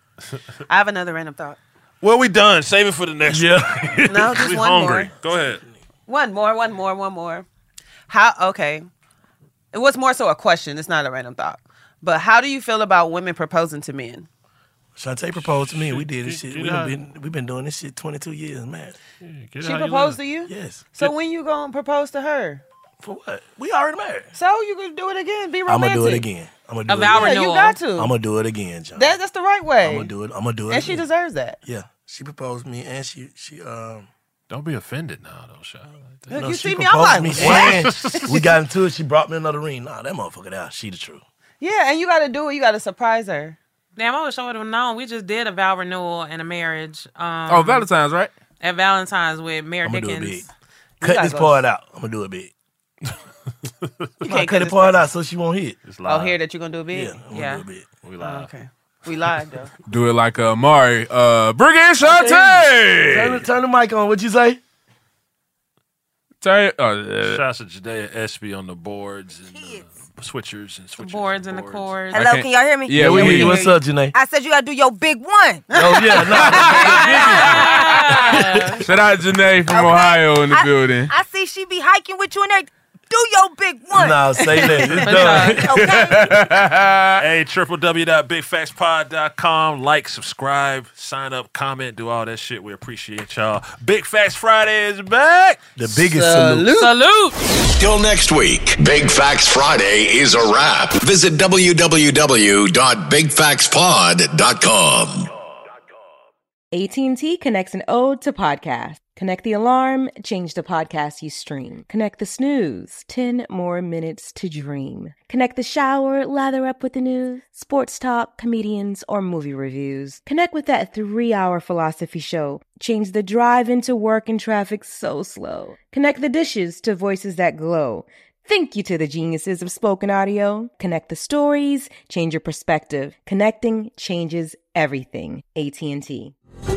I have another random thought. Well, we done. Save it for the next Yeah. one. No, just we one hungry. more. Go ahead. One more, one more, one more. How? Okay, it was more so a question. It's not a random thought. But how do you feel about women proposing to men? Shantae proposed to me and we did this shit. get We out. done been, we been doing this shit twenty-two years, man. Get She how you proposed live. to you? Yes. So when you gonna propose to her? For what? We already married. So you can do it again. Be I'm romantic. gonna do it again. I'm gonna do A it vow again. Yeah, you renewal. got to. I'm gonna do it again, John. that, that's the right way. I'm gonna do it. I'm gonna do it. and she again. deserves that. Yeah. She proposed to me and she she um Don't be offended now, though, Sha. Look, no, you she see me, I'm proposed like, to me what? and we got into it. She brought me another ring. Nah, that motherfucker out. She the truth. Yeah, and you got to do it. You got to surprise her. damn, I wish I would have known. We just did a vow renewal and a marriage. Um, Oh, Valentine's, right? at Valentine's with Mayor I'm gonna do it Dickens. big. Cut gotta this go. part out. I'm gonna do it big. You Nah, can't cut cut the this part out so she won't hit. It's Oh, live. here that you're gonna do it big. Yeah, I'm Yeah. gonna do it big. We Oh, live. okay. We lied though. Do it like uh, Mari. Uh, bring in Turn, the- Shantae. turn the mic on. What'd you say? Turn. Oh, uh, Shouts to Jadea Espy on the boards and uh, switchers and switchers. Boards and the chords. Hello, can't- can y'all hear me? yeah, we we hear you. hear What's up, Janae? I said you gotta do your big one. Oh yeah, nah. Shout out Janae from Okay. Ohio in the I, building. I see she be hiking with you in there. Do your big one. Nah, say that. It's done. Okay. Hey, w w w dot big facts pod dot com. Like, subscribe, sign up, comment, do all that shit. We appreciate y'all. Big Facts Friday is back. The biggest salute. Salute. Till next week, Big Facts Friday is a wrap. Visit w w w dot big facts pod dot com. A T and T connects an ode to podcast. Connect the alarm, change the podcast you stream. Connect the snooze, ten more minutes to dream. Connect the shower, lather up with the news, sports talk, comedians, or movie reviews. Connect with that three-hour philosophy show. Change the drive into work and traffic so slow. Connect the dishes to voices that glow. Thank you to the geniuses of spoken audio. Connect the stories, change your perspective. Connecting changes everything. A T and T.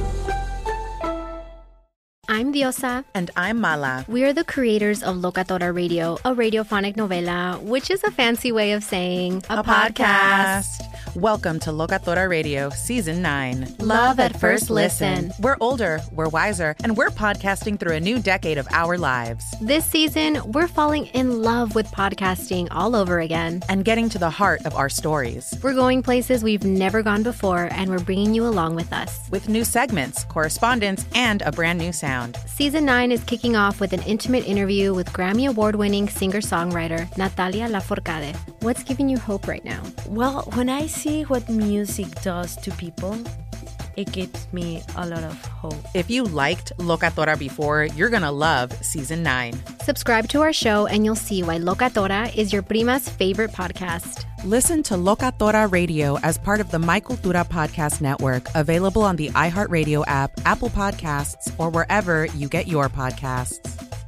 I'm Diosa. And I'm Mala. We are the creators of Locatora Radio, a radiophonic novela, which is a fancy way of saying a, A podcast. Welcome to Locatora Radio, Season nine. Love at first listen. We're older, we're wiser, and we're podcasting through a new decade of our lives. This season, we're falling in love with podcasting all over again. And getting to the heart of our stories. We're going places we've never gone before, and we're bringing you along with us. With new segments, correspondence, and a brand new sound. Season nine is kicking off with an intimate interview with Grammy Award-winning singer-songwriter Natalia Lafourcade. What's giving you hope right now? Well, when I see what music does to people, It gives me a lot of hope. If you liked Locatora before, you're going to love season nine. Subscribe to our show and you'll see why Locatora is your prima's favorite podcast. Listen to Locatora Radio as part of the My Cultura Podcast Network, available on the iHeartRadio app, Apple Podcasts, or wherever you get your podcasts.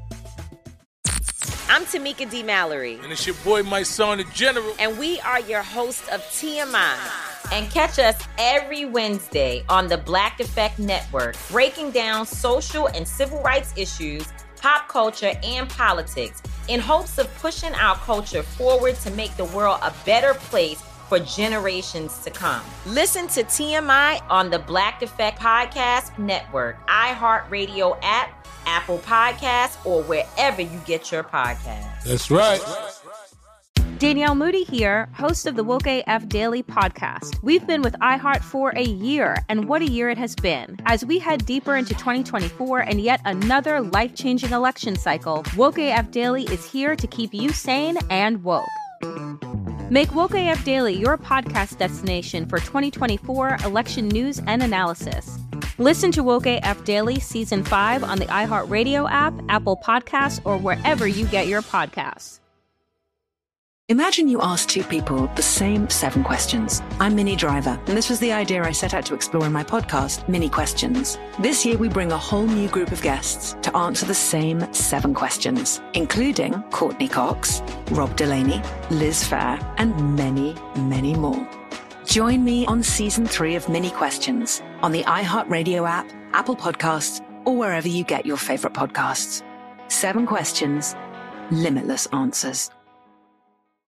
I'm Tamika D. Mallory. And it's your boy, my son, the General. And we are your hosts of T M I. And catch us every Wednesday on the Black Effect Network, breaking down social and civil rights issues, pop culture, and politics in hopes of pushing our culture forward to make the world a better place for generations to come. Listen to T M I on the Black Effect Podcast Network, iHeartRadio app, Apple Podcasts, or wherever you get your podcasts. That's right. Danielle Moody here, host of the Woke A F Daily podcast. We've been with iHeart for a year, and what a year it has been. As we head deeper into twenty twenty-four and yet another life-changing election cycle, Woke A F Daily is here to keep you sane and woke. Make Woke A F Daily your podcast destination for twenty twenty-four election news and analysis. Listen to Woke A F Daily Season five on the iHeartRadio app, Apple Podcasts, or wherever you get your podcasts. Imagine you ask two people the same seven questions. I'm Minnie Driver, and this was the idea I set out to explore in my podcast, Minnie Questions. This year, we bring a whole new group of guests to answer the same seven questions, including Courtney Cox, Rob Delaney, Liz Phair, and many, many more. Join me on Season three of Minnie Questions on the iHeartRadio app, Apple Podcasts, or wherever you get your favorite podcasts. Seven questions, limitless answers.